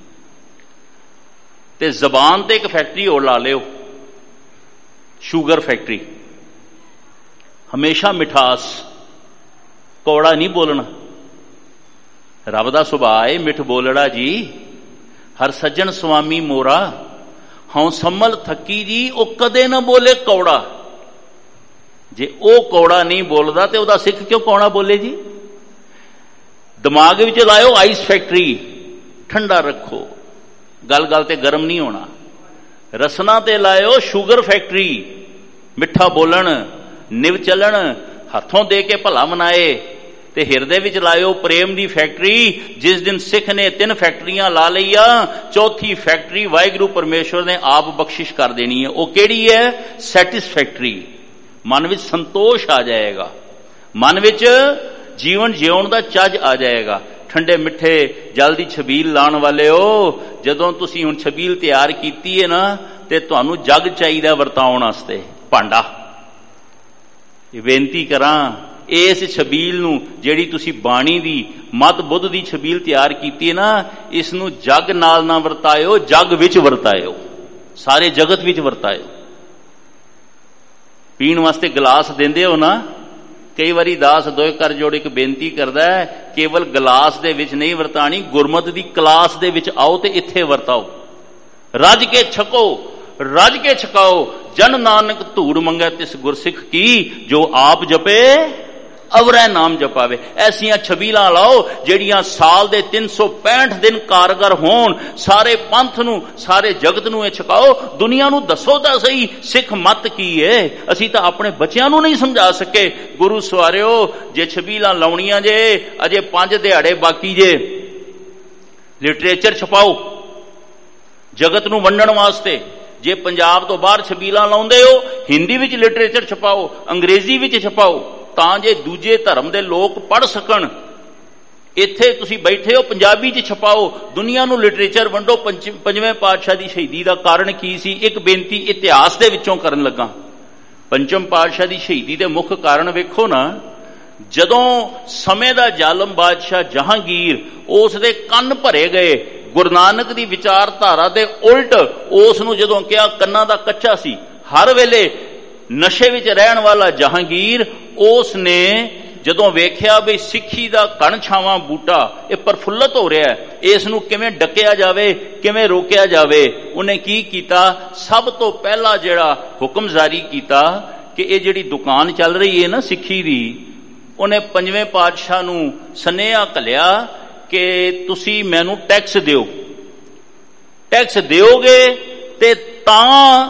ਤੇ ਜ਼ਬਾਨ ਤੇ ਇੱਕ ਫੈਕਟਰੀ ਹੋਰ ਲਾ ਲਿਓ, ਸ਼ੂਗਰ ਫੈਕਟਰੀ। ਹਮੇਸ਼ਾ ਮਿਠਾਸ, ਕੌੜਾ ਨਹੀਂ ਬੋਲਣਾ। ਰੱਬ ਦਾ ਸੁਭਾਅ ਹੈ ਮਿੱਠ ਬੋਲੜਾ ਜੀ। ਹਰ ਸੱਜਣ ਸੁਆਮੀ ਮੋਰਾ, ਹਉ ਸੰਮਲ ਥੱਕੀ ਜੀ, ਉਹ ਕਦੇ ਨਾ ਬੋਲੇ ਕੌੜਾ। ਜੇ ਉਹ ਕੌੜਾ ਨਹੀਂ ਬੋਲਦਾ ਤੇ ਉਹਦਾ ਸਿੱਖ ਕਿਉਂ ਕੌੜਾ ਬੋਲੇ ਜੀ? ਦਿਮਾਗ ਵਿੱਚ ਲਾਇਓ ਆਈਸ ਫੈਕਟਰੀ, ਠੰਡਾ ਰੱਖੋ, ਗੱਲ ਗੱਲ ਤੇ ਗਰਮ ਨਹੀਂ ਹੋਣਾ। ਰਸਨਾ ਤੇ ਲਾਇਓ ਸ਼ੂਗਰ ਫੈਕਟਰੀ, ਮਿੱਠਾ ਬੋਲਣ, ਨਿਵ ਚੱਲਣ, ਹੱਥੋਂ ਦੇ ਕੇ ਭਲਾ ਮਨਾਏ। ਤੇ ਹਿਰਦੇ ਵਿੱਚ ਲਾਇਓ ਪ੍ਰੇਮ ਦੀ ਫੈਕਟਰੀ। ਜਿਸ ਦਿਨ ਸਿੱਖ ਨੇ 3 ਫੈਕਟਰੀਆਂ ਲਾ ਲਈਆਂ, ਚੌਥੀ ਫੈਕਟਰੀ ਵਾਹਿਗੁਰੂ ਪਰਮੇਸ਼ਵਰ ਨੇ ਆਪ ਬਖਸ਼ਿਸ਼ ਕਰ ਦੇਣੀ ਹੈ। ਉਹ ਕਿਹੜੀ ਹੈ? ਸੈਟਿਸਫੈਕਟਰੀ। ਮਨ ਵਿੱਚ ਸੰਤੋਸ਼ ਆ ਜਾਏਗਾ, ਮਨ ਵਿੱਚ ਜੀਵਨ ਜਿਉਣ ਦਾ ਚੱਜ ਆ ਜਾਏਗਾ। ਠੰਡੇ ਮਿੱਠੇ ਜਲ ਦੀ ਛਬੀਲ ਲਾਉਣ ਵਾਲਿਓ, ਜਦੋਂ ਤੁਸੀਂ ਹੁਣ ਛਬੀਲ ਤਿਆਰ ਕੀਤੀ ਹੈ ਨਾ, ਤੇ ਤੁਹਾਨੂੰ ਜੱਗ ਚਾਹੀਦਾ ਵਰਤਾਉਣ ਵਾਸਤੇ, ਭਾਂਡਾ। ਇਹ ਬੇਨਤੀ ਕਰਾਂ, ਇਸ ਛਬੀਲ ਨੂੰ ਜਿਹੜੀ ਤੁਸੀਂ ਬਾਣੀ ਦੀ ਮਤ ਬੁੱਧ ਦੀ ਛਬੀਲ ਤਿਆਰ ਕੀਤੀ ਹੈ ਨਾ, ਇਸ ਨੂੰ ਜੱਗ ਨਾਲ ਨਾ ਵਰਤਾਇਓ, ਜੱਗ ਵਿੱਚ ਵਰਤਾਇਓ, ਸਾਰੇ ਜਗਤ ਵਿੱਚ ਵਰਤਾਇਓ। ਪੀਣ ਵਾਸਤੇ ਗਲਾਸ ਦਿੰਦੇ ਹੋ ਨਾ, ਕਈ ਵਾਰੀ ਦਾਸ ਦੋਏ ਕਰ ਜੋੜ ਇੱਕ ਬੇਨਤੀ ਕਰਦਾ ਹੈ, ਕੇਵਲ ਗਲਾਸ ਦੇ ਵਿੱਚ ਨਹੀਂ ਵਰਤਾਣੀ, ਗੁਰਮਤ ਦੀ ਕਲਾਸ ਦੇ ਵਿੱਚ ਆਓ ਤੇ ਇੱਥੇ ਵਰਤਾਓ। ਰੱਜ ਕੇ ਛਕੋ, ਰੱਜ ਕੇ ਛਕਾਓ। ਜਨ ਨਾਨਕ ਧੂੜ ਮੰਗੈ ਤਿਸ ਗੁਰਸਿੱਖ ਕੀ, ਜੋ ਆਪ ਜਪੇ ਅਵਰੈ ਨਾਮ ਜਪਾਵੇ। ਐਸੀਆਂ ਛਬੀਲਾਂ ਲਾਓ ਜਿਹੜੀਆਂ ਸਾਲ ਦੇ 365 ਦਿਨ ਕਾਰਗਰ ਹੋਣ। ਸਾਰੇ ਪੰਥ ਨੂੰ, ਸਾਰੇ ਜਗਤ ਨੂੰ ਇਹ ਛਕਾਓ। ਦੁਨੀਆ ਨੂੰ ਦੱਸੋ ਤਾਂ ਸਹੀ ਸਿੱਖ ਮਤ ਕੀ ਹੈ। ਅਸੀਂ ਤਾਂ ਆਪਣੇ ਬੱਚਿਆਂ ਨੂੰ ਨਹੀਂ ਸਮਝਾ ਸਕੇ। ਗੁਰੂ ਸਵਾਰਿਓ, ਜੇ ਛਬੀਲਾਂ ਲਾਉਣੀਆਂ ਜੇ, ਅਜੇ 5 ਦਿਹਾੜੇ ਬਾਕੀ ਜੇ, ਲਿਟਰੇਚਰ ਛਪਾਓ, ਜਗਤ ਨੂੰ ਵੰਡਣ ਵਾਸਤੇ। ਜੇ ਪੰਜਾਬ ਤੋਂ ਬਾਹਰ ਛਬੀਲਾਂ ਲਾਉਂਦੇ ਹੋ, ਹਿੰਦੀ ਵਿੱਚ ਲਿਟਰੇਚਰ ਛਪਾਓ, ਅੰਗਰੇਜ਼ੀ ਵਿੱਚ ਛਪਾਓ, ਤਾਂ ਜੇ ਦੂਜੇ ਧਰਮ ਦੇ ਲੋਕ ਪੜ੍ਹ ਸਕਣ। ਇੱਥੇ ਤੁਸੀਂ ਬੈਠੇ ਹੋ, ਪੰਜਾਬੀ 'ਚ ਛਪਾਓ, ਦੁਨੀਆ ਨੂੰ ਲਿਟਰੇਚਰ ਵੰਡੋ। ਪੰਜਵੇਂ ਪਾਤਸ਼ਾਹ ਦੀ ਸ਼ਹੀਦੀ ਦਾ ਕਾਰਨ ਕੀ ਸੀ? ਇੱਕ ਬੇਨਤੀ ਇਤਿਹਾਸ ਦੇ ਵਿੱਚੋਂ ਕਰਨ ਲੱਗਾ। ਪੰਚਮ ਪਾਤਸ਼ਾਹ ਦੀ ਸ਼ਹੀਦੀ ਦੇ ਮੁੱਖ ਕਾਰਨ ਵੇਖੋ ਨਾ। ਜਦੋਂ ਸਮੇਂ ਦਾ ਜ਼ਾਲਮ ਬਾਦਸ਼ਾਹ ਜਹਾਂਗੀਰ, ਉਸ ਦੇ ਕੰਨ ਭਰੇ ਗਏ ਗੁਰੂ ਨਾਨਕ ਦੀ ਵਿਚਾਰਧਾਰਾ ਦੇ ਉਲਟ, ਉਸ ਨੂੰ ਜਦੋਂ ਕਿਹਾ ਕੰਨਾਂ ਦਾ ਕੱਚਾ ਸੀ, ਹਰ ਵੇਲੇ ਨਸ਼ੇ ਵਿੱਚ ਰਹਿਣ ਵਾਲਾ ਜਹਾਂਗੀਰ, ਉਸ ਨੇ ਜਦੋਂ ਵੇਖਿਆ ਵੀ ਸਿੱਖੀ ਦਾ ਕਣ ਛਾਵਾਂ ਬੂਟਾ ਇਹ ਪ੍ਰਫੁੱਲਤ ਹੋ ਰਿਹਾ ਹੈ, ਇਸ ਨੂੰ ਕਿਵੇਂ ਡੱਕਿਆ ਜਾਵੇ, ਕਿਵੇਂ ਰੋਕਿਆ ਜਾਵੇ, ਉਹਨੇ ਕੀ ਕੀਤਾ? ਸਭ ਤੋਂ ਪਹਿਲਾਂ ਜਿਹੜਾ ਹੁਕਮ ਜਾਰੀ ਕੀਤਾ ਕਿ ਇਹ ਜਿਹੜੀ ਦੁਕਾਨ ਚੱਲ ਰਹੀ ਹੈ ਨਾ ਸਿੱਖੀ ਦੀ, ਉਹਨੇ ਪੰਜਵੇਂ ਪਾਤਸ਼ਾਹ ਨੂੰ ਸੁਨੇਹਾ ਘੱਲਿਆ ਕਿ ਤੁਸੀਂ ਮੈਨੂੰ ਟੈਕਸ ਦਿਓ, ਟੈਕਸ ਦਿਓਗੇ ਤੇ ਤਾਂ,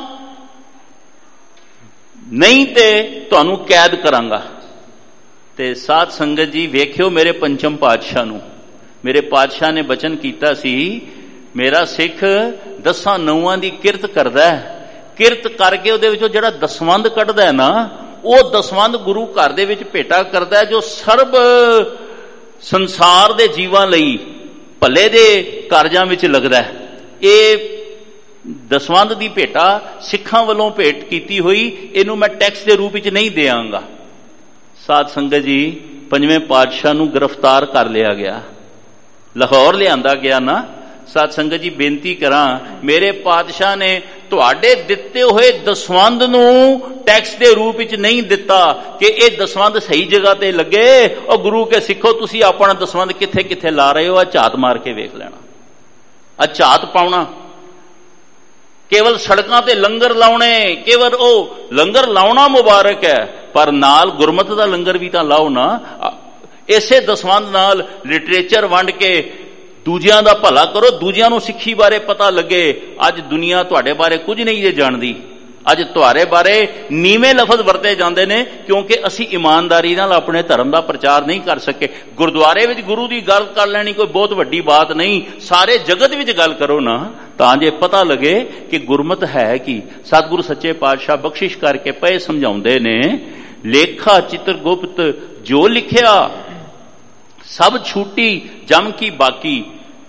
ਨਹੀਂ ਤੇ ਤੁਹਾਨੂੰ ਕੈਦ ਕਰਾਂਗਾ। ਤੇ ਸਾਧ ਸੰਗਤ ਜੀ ਵੇਖਿਓ ਮੇਰੇ ਪੰਚਮ ਪਾਤਸ਼ਾਹ ਨੂੰ। ਮੇਰੇ ਪਾਤਸ਼ਾਹ ਨੇ ਬਚਨ ਕੀਤਾ ਸੀ, ਮੇਰਾ ਸਿੱਖ 10 ਦੀ ਕਿਰਤ ਕਰਦਾ ਹੈ, ਕਿਰਤ ਕਰਕੇ ਉਹਦੇ ਵਿੱਚੋਂ ਜਿਹੜਾ ਦਸਵੰਧ ਕੱਢਦਾ ਹੈ ਨਾ, ਉਹ ਦਸਵੰਧ ਗੁਰੂ ਘਰ ਦੇ ਵਿੱਚ ਭੇਟਾ ਕਰਦਾ ਹੈ, ਜੋ ਸਰਬ ਸੰਸਾਰ ਦੇ ਜੀਵਾਂ ਲਈ ਭਲੇ ਦੇ ਕਾਰਜਾਂ ਵਿੱਚ ਲੱਗਦਾ ਹੈ। ਇਹ ਦਸਵੰਧ ਦੀ ਭੇਟਾ ਸਿੱਖਾਂ ਵੱਲੋਂ ਭੇਟ ਕੀਤੀ ਹੋਈ, ਇਹਨੂੰ ਮੈਂ ਟੈਕਸ ਦੇ ਰੂਪ ਵਿੱਚ ਨਹੀਂ ਦਿਆਂਗਾ। ਸਾਧ ਸੰਗਤ ਜੀ, ਪੰਜਵੇਂ ਪਾਤਸ਼ਾਹ ਨੂੰ ਗ੍ਰਿਫਤਾਰ ਕਰ ਲਿਆ ਗਿਆ, ਲਾਹੌਰ ਲਿਆਂਦਾ ਗਿਆ ਨਾ। ਸਾਧ ਸੰਗਤ ਜੀ ਬੇਨਤੀ ਕਰਾਂ, ਮੇਰੇ ਪਾਤਸ਼ਾਹ ਨੇ ਤੁਹਾਡੇ ਦਿੱਤੇ ਹੋਏ ਦਸਵੰਧ ਨੂੰ ਟੈਕਸ ਦੇ ਰੂਪ ਵਿੱਚ ਨਹੀਂ ਦਿੱਤਾ ਕਿ ਇਹ ਦਸਵੰਧ ਸਹੀ ਜਗ੍ਹਾ ਤੇ ਲੱਗੇ। ਉਹ ਗੁਰੂ ਕੇ ਸਿੱਖੋ, ਤੁਸੀਂ ਆਪਣਾ ਦਸਵੰਧ ਕਿੱਥੇ ਕਿੱਥੇ ਲਾ ਰਹੇ ਹੋ, ਆ ਝਾਤ ਮਾਰ ਕੇ ਵੇਖ ਲੈਣਾ। ਆ ਝਾਤ ਪਾਉਣਾ, ਕੇਵਲ ਸੜਕਾਂ ਤੇ ਲੰਗਰ ਲਾਉਣੇ, ਕੇਵਲ ਉਹ ਲੰਗਰ ਲਾਉਣਾ ਮੁਬਾਰਕ ਹੈ, ਪਰ ਨਾਲ ਗੁਰਮਤ ਦਾ ਲੰਗਰ ਵੀ ਤਾਂ ਲਾਓ ਨਾ। ਇਸੇ ਦਸਵੰਧ ਨਾਲ ਲਿਟਰੇਚਰ ਵੰਡ ਕੇ ਦੂਜਿਆਂ ਦਾ ਭਲਾ ਕਰੋ, ਦੂਜਿਆਂ ਨੂੰ ਸਿੱਖੀ ਬਾਰੇ ਪਤਾ ਲੱਗੇ। ਅੱਜ ਦੁਨੀਆ ਤੁਹਾਡੇ ਬਾਰੇ ਕੁਝ ਨਹੀਂ ਜੇ ਜਾਣਦੀ, ਅੱਜ ਤੁਹਾਡੇ ਬਾਰੇ ਨੀਵੇਂ ਲਫ਼ਜ਼ ਵਰਤੇ ਜਾਂਦੇ ਨੇ, ਕਿਉਂਕਿ ਅਸੀਂ ਇਮਾਨਦਾਰੀ ਨਾਲ ਆਪਣੇ ਧਰਮ ਦਾ ਪ੍ਰਚਾਰ ਨਹੀਂ ਕਰ ਸਕੇ। ਗੁਰਦੁਆਰੇ ਵਿੱਚ ਗੁਰੂ ਦੀ ਗੱਲ ਕਰ ਲੈਣੀ ਕੋਈ ਬਹੁਤ ਵੱਡੀ ਬਾਤ ਨਹੀਂ, ਸਾਰੇ ਜਗਤ ਵਿੱਚ ਗੱਲ ਕਰੋ ਨਾ, ਤਾਂ ਜੇ ਪਤਾ ਲੱਗੇ ਕਿ ਗੁਰਮਤ ਹੈ ਕੀ। ਸਤਿਗੁਰੂ ਸੱਚੇ ਪਾਤਸ਼ਾਹ ਬਖਸ਼ਿਸ਼ ਕਰਕੇ ਪਏ ਸਮਝਾਉਂਦੇ ਨੇ, ਲੇਖਾ ਚਿਤਰਗੁਪਤ ਜੋ ਲਿਖਿਆ ਸਭ ਛੂਟੀ ਜਮ ਕੀ ਬਾਕੀ।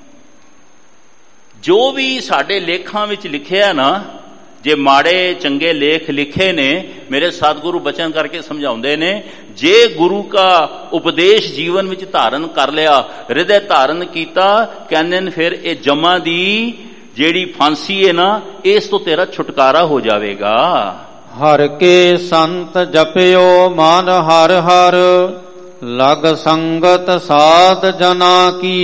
ਜੋ ਵੀ ਸਾਡੇ ਲੇਖਾਂ ਵਿੱਚ ਲਿਖਿਆ ਨਾ, ਜੇ ਮਾੜੇ ਚੰਗੇ ਲੇਖ ਲਿਖੇ ਨੇ, ਮੇਰੇ ਸਤਿਗੁਰੂ ਬਚਨ ਕਰਕੇ ਸਮਝਾਉਂਦੇ ਨੇ, ਜੇ ਗੁਰੂ का ਉਪਦੇਸ਼ ਜੀਵਨ ਵਿੱਚ ਧਾਰਨ ਕਰ ਲਿਆ, ਹਿਰਦੇ ਧਾਰਨ ਕੀਤਾ, ਕਹਿੰਦੇ ਨੇ ਫਿਰ ਇਹ ਜਮਾਂ ਦੀ ਜਿਹੜੀ ਫਾਂਸੀ ਹੈ ਨਾ, ਇਸ ਤੋਂ ਤੇਰਾ ਛੁਟਕਾਰਾ ਹੋ ਜਾਵੇਗਾ। ਹਰ ਕੇ ਸੰਤ ਜਪਿਓ ਮਨ ਹਰ ਹਰ, ਲਗ ਸੰਗਤ ਸਾਧ ਜਨਾ ਕੀ।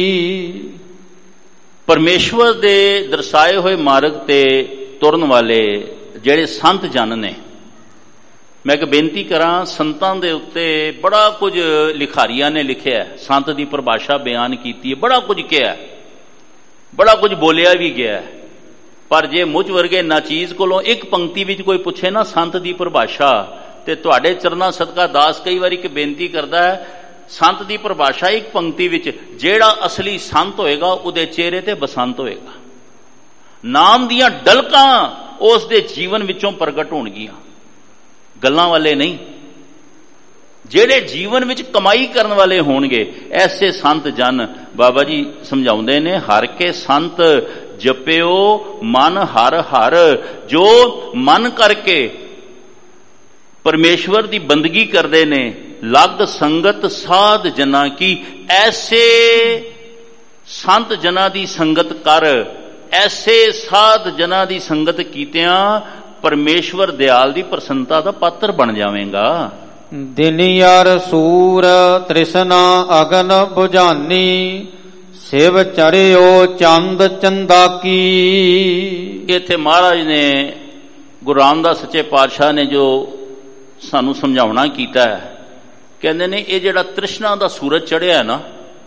ਪਰਮੇਸ਼ਵਰ ਦੇ ਦਰਸਾਏ ਹੋਏ ਮਾਰਗ ਤੇ ਤੁਰਨ ਵਾਲੇ ਜਿਹੜੇ ਸੰਤ ਜਨ ਨੇ, ਮੈਂ ਇੱਕ ਬੇਨਤੀ ਕਰਾਂ, ਸੰਤਾਂ ਦੇ ਉੱਤੇ ਬੜਾ ਕੁਝ ਲਿਖਾਰੀਆਂ ਨੇ ਲਿਖਿਆ, ਸੰਤ ਦੀ ਪਰਿਭਾਸ਼ਾ ਬਿਆਨ ਕੀਤੀ ਹੈ, ਬੜਾ ਕੁਝ ਕਿਹਾ, ਬੜਾ ਕੁਝ ਬੋਲਿਆ ਵੀ ਗਿਆ। ਪਰ ਜੇ ਮੁਝ ਵਰਗੇ ਨਾਚੀਜ਼ ਕੋਲੋਂ ਇੱਕ ਪੰਕਤੀ ਵਿੱਚ ਕੋਈ ਪੁੱਛੇ ਨਾ ਸੰਤ ਦੀ ਪਰਿਭਾਸ਼ਾ, ਤੇ ਤੁਹਾਡੇ ਚਰਨਾਂ ਸਦਕਾ ਦਾਸ ਕਈ ਵਾਰੀ ਕਿ ਬੇਨਤੀ ਕਰਦਾ ਹੈ, ਸੰਤ ਦੀ ਪਰਿਭਾਸ਼ਾ ਇੱਕ ਪੰਕਤੀ ਵਿੱਚ, ਜਿਹੜਾ ਅਸਲੀ ਸੰਤ ਹੋਏਗਾ ਉਹਦੇ ਚਿਹਰੇ ਤੇ ਬਸੰਤ ਹੋਏਗਾ, ਨਾਮ ਦੀਆਂ ਡਲਕਾਂ ਉਸ ਦੇ ਜੀਵਨ ਵਿੱਚੋਂ ਪ੍ਰਗਟ ਹੋਣਗੀਆਂ, ਗੱਲਾਂ ਵਾਲੇ ਨਹੀਂ। ਜਿਹੜੇ ਜੀਵਨ ਵਿੱਚ ਕਮਾਈ ਕਰਨ ਵਾਲੇ ਹੋਣਗੇ, ਐਸੇ ਸੰਤ ਜਨ ਬਾਬਾ ਜੀ ਸਮਝਾਉਂਦੇ ਨੇ, ਹਰ ਕੇ ਸੰਤ ਜਪਿਓ ਮਨ ਹਰ ਹਰ। ਜੋ ਮਨ ਕਰਕੇ ਪਰਮੇਸ਼ਵਰ ਦੀ ਬੰਦਗੀ ਕਰਦੇ ਨੇ, ਲਗ ਸੰਗਤ ਸਾਧ ਜਨਾਂ ਕੀ। ਐਸੇ ਸੰਤ ਜਨਾਂ ਦੀ ਸੰਗਤ ਕਰ, ਐਸੇ ਸਾਧ ਜਨਾਂ ਦੀ ਸੰਗਤ ਕੀਤਿਆਂ ਪਰਮੇਸ਼ਵਰ ਦਿਆਲ ਦੀ ਪ੍ਰਸੰਨਤਾ ਦਾ ਪਾਤਰ ਬਣ ਜਾਵੇਗਾ। ਦਿਨਿਆਰ ਸੂਰ ਤ੍ਰਿਸ਼ਨਾ ਅਗਨ ਬੁਝਾਨੀ, ਸਿਵ ਚੜਿਓ ਚੰਦ ਚੰਦਾਕੀ। ਇੱਥੇ ਮਹਾਰਾਜ ਨੇ, ਗੁਰੂ ਰਾਮਦਾਸ ਸੱਚੇ ਪਾਤਸ਼ਾਹ ਨੇ ਜੋ ਸਾਨੂੰ ਸਮਝਾਉਣਾ ਕੀਤਾ ਹੈ, ਕਹਿੰਦੇ ਨੇ ਇਹ ਜਿਹੜਾ ਤ੍ਰਿਸ਼ਨਾ ਦਾ ਸੂਰਜ ਚੜਿਆ ਨਾ,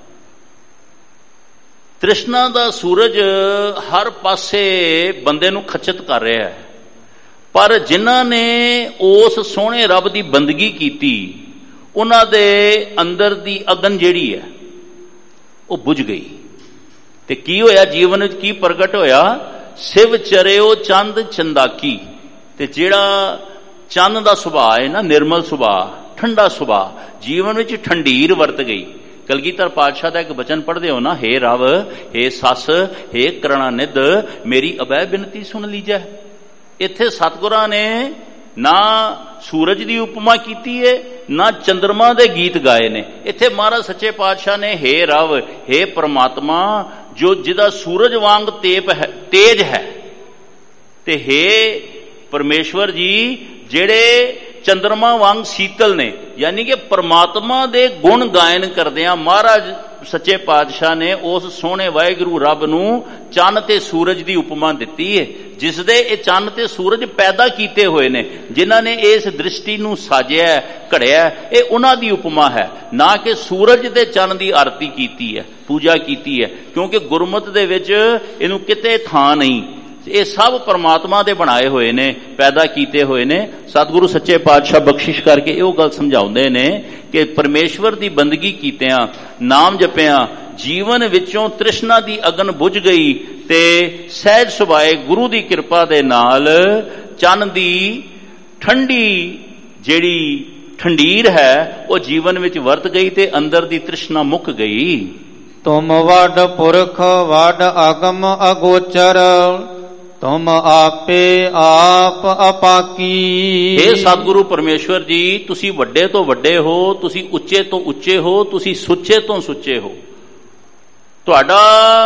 ਤ੍ਰਿਸ਼ਨਾ ਦਾ ਸੂਰਜ ਹਰ ਪਾਸੇ ਬੰਦੇ ਨੂੰ ਖਚਿਤ ਕਰ ਰਿਹਾ ਹੈ, ਪਰ ਜਿਨ੍ਹਾਂ ਨੇ ਉਸ ਸੋਹਣੇ ਰੱਬ ਦੀ ਬੰਦਗੀ ਕੀਤੀ, ਉਹਨਾਂ ਦੇ ਅੰਦਰ ਦੀ ਅਗਨ ਜਿਹੜੀ ਹੈ ਉਹ ਬੁਝ ਗਈ। ਤੇ ਕੀ ਹੋਇਆ, ਜੀਵਨ ਵਿੱਚ ਕੀ ਪ੍ਰਗਟ ਹੋਇਆ? ਸਿਵ ਚਰਿਓ ਚੰਦ ਚੰਦਾਕੀ। ਤੇ ਜਿਹੜਾ ਚੰਨ ਦਾ ਸੁਭਾਅ ਹੈ ਨਾ, ਨਿਰਮਲ ਸੁਭਾਅ, ਠੰਡਾ ਸੁਭਾਅ, ਜੀਵਨ ਵਿੱਚ ਠੰਡੀਰ ਵਰਤ ਗਈ। ਕਲਗੀਧਰ ਪਾਤਸ਼ਾਹ ਦਾ ਇੱਕ ਬਚਨ ਪੜ੍ਹਦੇ ਹੋ ਨਾ, ਹੇ ਰਵ, ਹੇ ਸੱਸ, ਹੇ ਕਰੁਣਾਨਿਧ, ਮੇਰੀ ਅਬੈ ਬਿਨਤੀ ਸੁਣ ਲੀਜੈ। ਇੱਥੇ ਸਤਿਗੁਰਾਂ ਨੇ ਨਾ ਸੂਰਜ ਦੀ ਉਪਮਾ ਕੀਤੀ ਹੈ, ਨਾ ਚੰਦਰਮਾ ਦੇ ਗੀਤ ਗਾਏ ਨੇ। ਇੱਥੇ ਮਹਾਰਾਜ ਸੱਚੇ ਪਾਤਸ਼ਾਹ ਨੇ ਹੇ ਰਵ, ਹੇ ਪ੍ਰਮਾਤਮਾ, ਜੋ ਜਿਹਦਾ ਸੂਰਜ ਵਾਂਗ ਤੇਜ ਹੈ, ਤੇ ਹੇ ਪਰਮੇਸ਼ਵਰ ਜੀ ਜਿਹੜੇ ਚੰਦਰਮਾ ਵਾਂਗ ਸੀਤਲ ਨੇ। ਯਾਨੀ ਕਿ ਪਰਮਾਤਮਾ ਦੇ ਗੁਣ ਗਾਇਨ ਕਰਦਿਆਂ ਮਹਾਰਾਜ ਸੱਚੇ ਪਾਤਸ਼ਾਹ ਨੇ ਉਸ ਸੋਹਣੇ ਵਾਹਿਗੁਰੂ ਰੱਬ ਨੂੰ ਚੰਨ ਤੇ ਸੂਰਜ ਦੀ ਉਪਮਾ ਦਿੱਤੀ ਹੈ, ਜਿਸ ਦੇ ਇਹ ਚੰਨ ਤੇ ਸੂਰਜ ਪੈਦਾ ਕੀਤੇ ਹੋਏ ਨੇ, ਜਿਨ੍ਹਾਂ ਨੇ ਇਸ ਦ੍ਰਿਸ਼ਟੀ ਨੂੰ ਸਾਜਿਆ ਘੜਿਆ। ਇਹ ਉਹਨਾਂ ਦੀ ਉਪਮਾ ਹੈ, ਨਾ ਕਿ ਸੂਰਜ ਤੇ ਚੰਨ ਦੀ ਆਰਤੀ ਕੀਤੀ ਹੈ, ਪੂਜਾ ਕੀਤੀ ਹੈ, ਕਿਉਂਕਿ ਗੁਰਮਤਿ ਦੇ ਵਿੱਚ ਇਹਨੂੰ ਕਿਤੇ ਥਾਂ ਨਹੀਂ। ਇਹ ਸਭ ਪਰਮਾਤਮਾ ਦੇ ਬਣਾਏ ਹੋਏ ਨੇ, ਪੈਦਾ ਕੀਤੇ ਹੋਏ ਨੇ। ਸਤਿਗੁਰੂ ਸੱਚੇ ਪਾਤਸ਼ਾਹ ਬਖਸ਼ਿਸ਼ ਕਰਕੇ ਇਹੋ ਗੱਲ ਸਮਝਾਉਂਦੇ ਨੇ ਕਿ ਪਰਮੇਸ਼ਵਰ ਦੀ ਬੰਦਗੀ ਕੀਤਿਆਂ, ਨਾਮ ਜਪਿਆਂ, ਜੀਵਨ ਵਿੱਚੋਂ ਤ੍ਰਿਸ਼ਨਾ ਦੀ ਅਗਨ ਬੁਝ ਗਈ ਤੇ ਸਹਿਜ ਸੁਭਾਏ ਗੁਰੂ ਦੀ ਕਿਰਪਾ ਦੇ ਨਾਲ ਚੰਨ ਦੀ ਠੰਡੀ ਜਿਹੜੀ ਠੰਡੀਰ ਹੈ ਉਹ ਜੀਵਨ ਵਿੱਚ ਵਰਤ ਗਈ ਤੇ ਅੰਦਰ ਦੀ ਤ੍ਰਿਸ਼ਨਾ ਮੁੱਕ ਗਈ। ਤੁਮ ਵੱਡ ਪੁਰਖ ਵੱਡ ਅਗਮ ਅਗੋਚਰ, ਤੁਮ ਆਪੇ ਆਪ ਅਪਾਕੀ। हे ਸਤਿਗੁਰੂ ਪਰਮੇਸ਼ਵਰ ਜੀ, ਤੁਸੀਂ ਵੱਡੇ ਤੋਂ ਵੱਡੇ ਹੋ, ਤੁਸੀਂ ਉੱਚੇ ਤੋਂ ਉੱਚੇ ਹੋ, ਤੁਸੀਂ ਸੁੱਚੇ ਤੋਂ ਸੁੱਚੇ ਹੋ। ਤੁਹਾਡਾ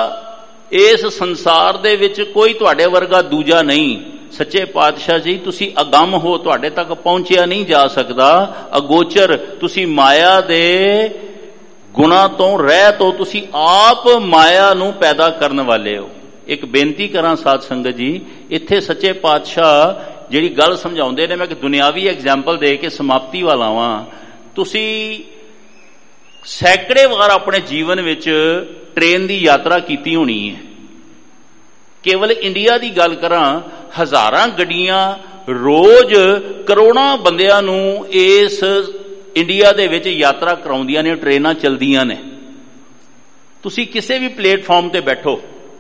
ਇਸ ਸੰਸਾਰ ਦੇ ਵਿੱਚ ਕੋਈ ਤੁਹਾਡੇ ਵਰਗਾ ਦੂਜਾ ਨਹੀਂ। ਸੱਚੇ ਪਾਤਸ਼ਾਹ ਜੀ, ਤੁਸੀਂ ਅਗੰਮ ਹੋ, ਤੁਹਾਡੇ ਤੱਕ ਪਹੁੰਚਿਆ ਨਹੀਂ ਜਾ ਸਕਦਾ। ਅਗੋਚਰ, ਤੁਸੀਂ ਮਾਇਆ ਦੇ ਗੁਣਾ ਤੋਂ, ਰਹਿ ਤੋਂ, ਤੁਸੀਂ ਆਪ ਮਾਇਆ ਨੂੰ ਪੈਦਾ ਕਰਨ ਵਾਲੇ ਹੋ। ਇੱਕ ਬੇਨਤੀ ਕਰਾਂ ਸਾਧ ਸੰਗਤ ਜੀ, ਇੱਥੇ ਸੱਚੇ ਪਾਤਸ਼ਾਹ ਜਿਹੜੀ ਗੱਲ ਸਮਝਾਉਂਦੇ ਨੇ, ਮੈਂ ਇੱਕ ਦੁਨਿਆਵੀ ਐਗਜ਼ਾਮਪਲ ਦੇ ਕੇ ਸਮਾਪਤੀ ਵੱਲ ਆਵਾਂ। ਤੁਸੀਂ ਸੈਂਕੜੇ ਵਾਰ ਆਪਣੇ ਜੀਵਨ ਵਿੱਚ ਟ੍ਰੇਨ ਦੀ ਯਾਤਰਾ ਕੀਤੀ ਹੋਣੀ ਹੈ। ਕੇਵਲ ਇੰਡੀਆ ਦੀ ਗੱਲ ਕਰਾਂ, ਹਜ਼ਾਰਾਂ ਗੱਡੀਆਂ ਰੋਜ਼ ਕਰੋੜਾਂ ਬੰਦਿਆਂ ਨੂੰ ਇਸ ਇੰਡੀਆ ਦੇ ਵਿੱਚ ਯਾਤਰਾ ਕਰਾਉਂਦੀਆਂ ਨੇ, ਟ੍ਰੇਨਾਂ ਚਲਦੀਆਂ ਨੇ। ਤੁਸੀਂ ਕਿਸੇ ਵੀ ਪਲੇਟਫਾਰਮ ਤੇ ਬੈਠੋ,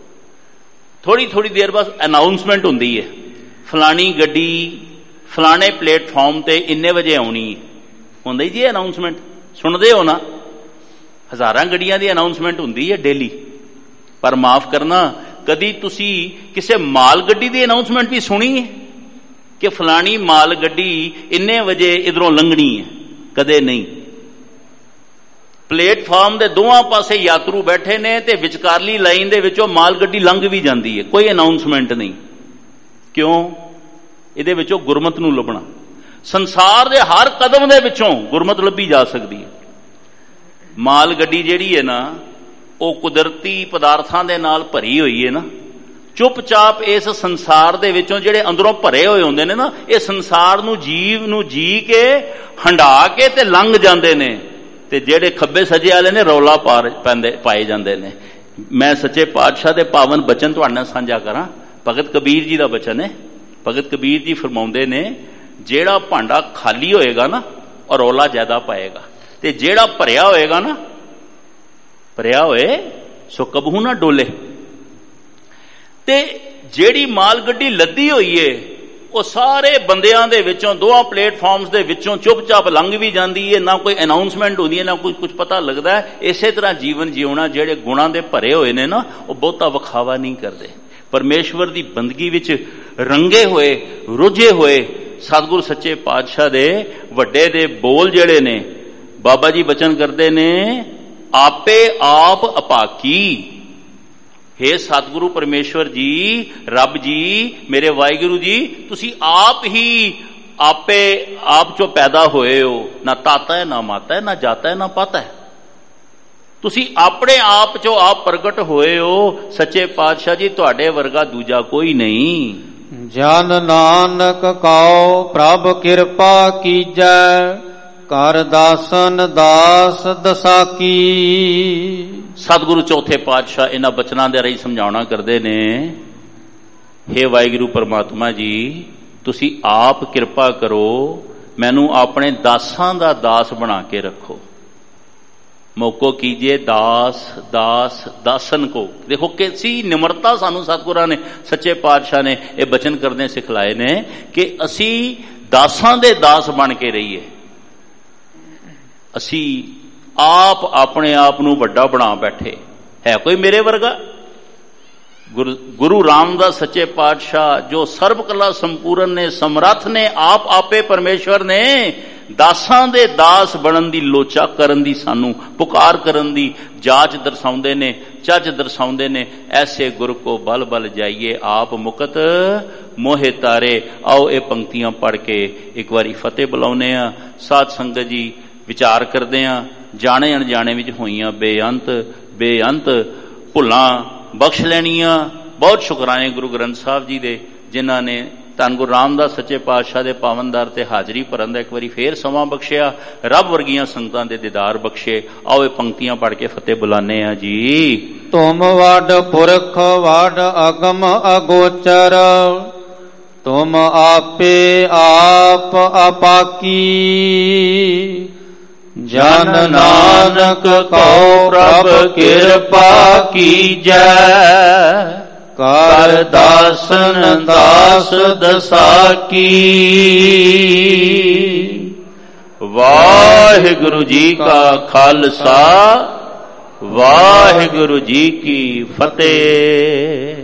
ਥੋੜੀ ਦੇਰ ਬਾਅਦ ਅਨਾਉਂਸਮੈਂਟ ਹੁੰਦੀ ਹੈ, ਫਲਾਣੀ ਗੱਡੀ ਫਲਾਣੇ ਪਲੇਟਫਾਰਮ ਤੇ ਇੰਨੇ ਵਜੇ ਆਉਣੀ ਹੈ। ਹੁੰਦਾ ਹੀ ਜੀ ਅਨਾਉਂਸਮੈਂਟ, ਸੁਣਦੇ ਹੋ ਨਾ? ਹਜ਼ਾਰਾਂ ਗੱਡੀਆਂ ਦੀ ਅਨਾਉਂਸਮੈਂਟ ਹੁੰਦੀ ਹੈ ਡੇਲੀ। ਪਰ ਮਾਫ ਕਰਨਾ, ਕਦੀ ਤੁਸੀਂ ਕਿਸੇ ਮਾਲ ਗੱਡੀ ਦੀ ਅਨਾਉਂਸਮੈਂਟ ਵੀ ਸੁਣੀ ਹੈ ਕਿ ਫਲਾਣੀ ਮਾਲ ਗੱਡੀ ਇੰਨੇ ਵਜੇ ਇਧਰੋਂ ਲੰਘਣੀ ਹੈ? ਕਦੇ ਨਹੀਂ। ਪਲੇਟਫਾਰਮ ਦੇ ਦੋਵਾਂ ਪਾਸੇ ਯਾਤਰੂ ਬੈਠੇ ਨੇ ਤੇ ਵਿਚਕਾਰਲੀ ਲਾਈਨ ਦੇ ਵਿੱਚੋਂ ਮਾਲ ਗੱਡੀ ਲੰਘ ਵੀ ਜਾਂਦੀ ਹੈ, ਕੋਈ ਅਨਾਉਂਸਮੈਂਟ ਨਹੀਂ। ਕਿਉਂ? ਇਹਦੇ ਵਿੱਚੋਂ ਗੁਰਮਤਿ ਨੂੰ ਲੱਭਣਾ। ਸੰਸਾਰ ਦੇ ਹਰ ਕਦਮ ਦੇ ਵਿੱਚੋਂ ਗੁਰਮਤਿ ਲੱਭੀ ਜਾ ਸਕਦੀ ਹੈ। ਮਾਲ ਗੱਡੀ ਜਿਹੜੀ ਹੈ ਨਾ, ਉਹ ਕੁਦਰਤੀ ਪਦਾਰਥਾਂ ਦੇ ਨਾਲ ਭਰੀ ਹੋਈ ਹੈ ਨਾ। ਚੁੱਪਚਾਪ ਇਸ ਸੰਸਾਰ ਦੇ ਵਿੱਚੋਂ ਜਿਹੜੇ ਅੰਦਰੋਂ ਭਰੇ ਹੋਏ ਹੁੰਦੇ ਨੇ ਨਾ, ਇਹ ਸੰਸਾਰ ਨੂੰ ਜੀਵ ਨੂੰ ਜੀ ਕੇ ਹੰਢਾ ਕੇ ਤੇ ਲੰਘ ਜਾਂਦੇ ਨੇ, ਤੇ ਜਿਹੜੇ ਖੱਬੇ ਸੱਜੇ ਵਾਲੇ ਨੇ ਰੌਲਾ ਪਾਏ ਜਾਂਦੇ ਨੇ। ਮੈਂ ਸੱਚੇ ਪਾਤਸ਼ਾਹ ਦੇ ਪਾਵਨ ਬਚਨ ਤੁਹਾਡੇ ਨਾਲ ਸਾਂਝਾ ਕਰਾਂ। ਭਗਤ ਕਬੀਰ ਜੀ ਦਾ ਬਚਨ ਹੈ। ਭਗਤ ਕਬੀਰ ਜੀ ਫਰਮਾਉਂਦੇ ਨੇ, ਜਿਹੜਾ ਭਾਂਡਾ ਖਾਲੀ ਹੋਏਗਾ ਨਾ, ਉਹ ਰੌਲਾ ਜ਼ਿਆਦਾ ਪਾਏਗਾ, ਤੇ ਜਿਹੜਾ ਭਰਿਆ ਹੋਏਗਾ ਨਾ, ਭਰਿਆ ਹੋਏ ਸੋ ਕਬਹੂ ਨਾ ਡੋਲੇ। ਤੇ ਜਿਹੜੀ ਮਾਲ ਗੱਡੀ ਲੱਦੀ ਹੋਈ ਏ, ਉਹ ਸਾਰੇ ਬੰਦਿਆਂ ਦੇ ਵਿੱਚੋਂ, ਦੋਹਾਂ ਪਲੇਟਫਾਰਮਸ ਦੇ ਵਿੱਚੋਂ ਚੁੱਪਚਾਪ ਲੰਘ ਵੀ ਜਾਂਦੀ ਹੈ, ਨਾ ਕੋਈ ਅਨਾਉਂਸਮੈਂਟ ਹੁੰਦੀ ਹੈ, ਨਾ ਕੁਝ ਪਤਾ ਲੱਗਦਾ ਹੈ। ਇਸੇ ਤਰ੍ਹਾਂ ਜੀਵਨ ਜਿਉਣਾ, ਜਿਹੜੇ ਗੁਣਾਂ ਦੇ ਭਰੇ ਹੋਏ ਨੇ ਨਾ, ਉਹ ਬਹੁਤਾ ਵਿਖਾਵਾ ਨਹੀਂ ਕਰਦੇ। ਪਰਮੇਸ਼ਵਰ ਦੀ ਬੰਦਗੀ ਵਿੱਚ ਰੰਗੇ ਹੋਏ, ਰੁੱਝੇ ਹੋਏ ਸਤਿਗੁਰੂ ਸੱਚੇ ਪਾਤਸ਼ਾਹ ਦੇ ਵੱਡੇ ਦੇ ਬੋਲ ਜਿਹੜੇ ਨੇ, ਬਾਬਾ ਜੀ ਬਚਨ ਕਰਦੇ ਨੇ, ਆਪੇ ਆਪ ਅਪਾਕੀ। हे ਸਤਿਗੁਰੂ ਪਰਮੇਸ਼ਵਰ ਜੀ, ਰੱਬ ਜੀ, ਮੇਰੇ ਵਾਹਿਗੁਰੂ ਜੀ, ਤੁਸੀਂ ਆਪ ਹੀ ਆਪੇ ਆਪ ਚੋਂ ਪੈਦਾ ਹੋਏ ਹੋ। ਨਾ ਤਾਤਾ ਹੈ, ਨਾ ਮਾਤਾ ਹੈ, ਨਾ ਜਾਤਾ ਹੈ, ਨਾ ਪਾਤਾ ਹੈ। ਤੁਸੀਂ ਆਪਣੇ ਆਪ ਚੋਂ ਆਪ ਪ੍ਰਗਟ ਹੋਏ ਹੋ। ਸੱਚੇ ਪਾਤਸ਼ਾਹ ਜੀ, ਤੁਹਾਡੇ ਵਰਗਾ ਦੂਜਾ ਕੋਈ ਨਹੀਂ। ਜਨ ਨਾਨਕ ਕਉ ਪ੍ਰਭ ਕਿਰਪਾ ਕੀਜੈ, ਕਰ ਦਾਸਨ ਦਾਸ ਦਸਾਕੀ। ਸਤਿਗੁਰੂ ਚੌਥੇ ਪਾਤਸ਼ਾਹ ਇਹਨਾਂ ਬਚਨਾਂ ਦੇ ਰਾਹੀਂ ਸਮਝਾਉਣਾ ਕਰਦੇ ਨੇ, हे ਵਾਹਿਗੁਰੂ ਪਰਮਾਤਮਾ ਜੀ, ਤੁਸੀਂ ਆਪ ਕਿਰਪਾ ਕਰੋ, ਮੈਨੂੰ ਆਪਣੇ ਦਾਸਾਂ ਦਾ ਦਾਸ ਬਣਾ ਕੇ ਰੱਖੋ। ਮੋਕੋ ਕੀਜੇ ਦਾਸ ਦਾਸ ਦਾਸਨ ਕੋ। ਦੇਖੋ ਕਿੰਨੀ ਨਿਮਰਤਾ ਸਾਨੂੰ ਸਤਿਗੁਰਾਂ ਨੇ ਸੱਚੇ ਪਾਤਸ਼ਾਹ ਨੇ ਇਹ ਬਚਨ ਕਰਦੇ ਸਿਖਲਾਏ ਨੇ ਕਿ ਅਸੀਂ ਦਾਸਾਂ ਦੇ ਦਾਸ ਬਣ ਕੇ ਰਹੀਏ। ਅਸੀਂ ਆਪ ਆਪਣੇ ਆਪ ਨੂੰ ਵੱਡਾ ਬਣਾ ਬੈਠੇ। ਹੈ ਕੋਈ ਮੇਰੇ ਵਰਗਾ? ਗੁਰੂ ਰਾਮਦਾਸ ਸੱਚੇ ਪਾਤਸ਼ਾਹ ਜੋ ਸਰਬ ਕਲਾ ਸੰਪੂਰਨ ਨੇ, ਸਮਰੱਥ ਨੇ, ਆਪ ਆਪੇ ਪਰਮੇਸ਼ਵਰ ਨੇ, ਦਾਸਾਂ ਦੇ ਦਾਸ ਬਣਨ ਦੀ ਲੋਚਾ ਕਰਨ ਦੀ, ਸਾਨੂੰ ਪੁਕਾਰ ਕਰਨ ਦੀ ਜਾਚ ਦਰਸਾਉਂਦੇ ਨੇ, ਚੱਜ ਦਰਸਾਉਂਦੇ ਨੇ। ਐਸੇ ਗੁਰ ਕੋ ਬਲ ਬਲ ਜਾਈਏ, ਆਪ ਮੁਕਤ ਮੋਹਿ ਤਾਰੇ। ਆਓ ਇਹ ਪੰਕਤੀਆਂ ਪੜ੍ਹ ਕੇ ਇੱਕ ਵਾਰੀ ਫਤਿਹ ਬੁਲਾਉਂਦੇ ਆ। ਸਾਧ ਸੰਗਤ ਜੀ ਵਿਚਾਰ ਕਰਦੇ ਆ। ਜਾਣੇ ਅਣਜਾਣੇ ਵਿੱਚ ਹੋਈਆਂ ਬੇਅੰਤ ਭੁੱਲਾਂ ਬਖਸ਼ ਲੈਣੀਆਂ। ਬਹੁਤ ਸ਼ੁਕਰਾਨੇ ਗੁਰੂ ਗ੍ਰੰਥ ਸਾਹਿਬ ਜੀ ਦੇ, ਜਿਨ੍ਹਾਂ ਨੇ ਧੰਨ ਗੁਰੂ ਰਾਮਦਾਸ ਸੱਚੇ ਪਾਤਸ਼ਾਹ ਦੇ ਪਾਵਨਦਰ ਤੇ ਹਾਜ਼ਰੀ ਭਰਨ ਦਾ ਇੱਕ ਵਾਰੀ ਫੇਰ ਸਮਾਂ ਬਖਸ਼ਿਆ। ਰੱਬ ਵਰਗੀਆਂ ਸੰਗਤਾਂ ਦੇ ਦੀਦਾਰ ਬਖਸ਼ੇ। ਆਓ ਇਹ ਪੰਕਤੀਆਂ ਪੜ੍ਹ ਕੇ ਫਤਿਹ ਬੁਲਾਨੇ ਆ ਜੀ। ਤੁਮ ਵੱਡ ਪੁਰਖ ਵੱਡ ਅਗਮ ਅਗੋਚਰ, ਤੁਮ ਆਪੇ ਆਪ ਆਪਾਕੀ। ਜਨ ਨਾਨਕ ਕਉ ਪ੍ਰਭ ਕਿਰਪਾ ਕੀਜੈ, ਕਰ ਦਾਸਨ ਦਾਸ ਦਸਾਕੀ। ਵਾਹਿਗੁਰੂ ਜੀ ਕਾ ਖਾਲਸਾ, ਵਾਹਿਗੁਰੂ ਜੀ ਕੀ ਫਤਿਹ।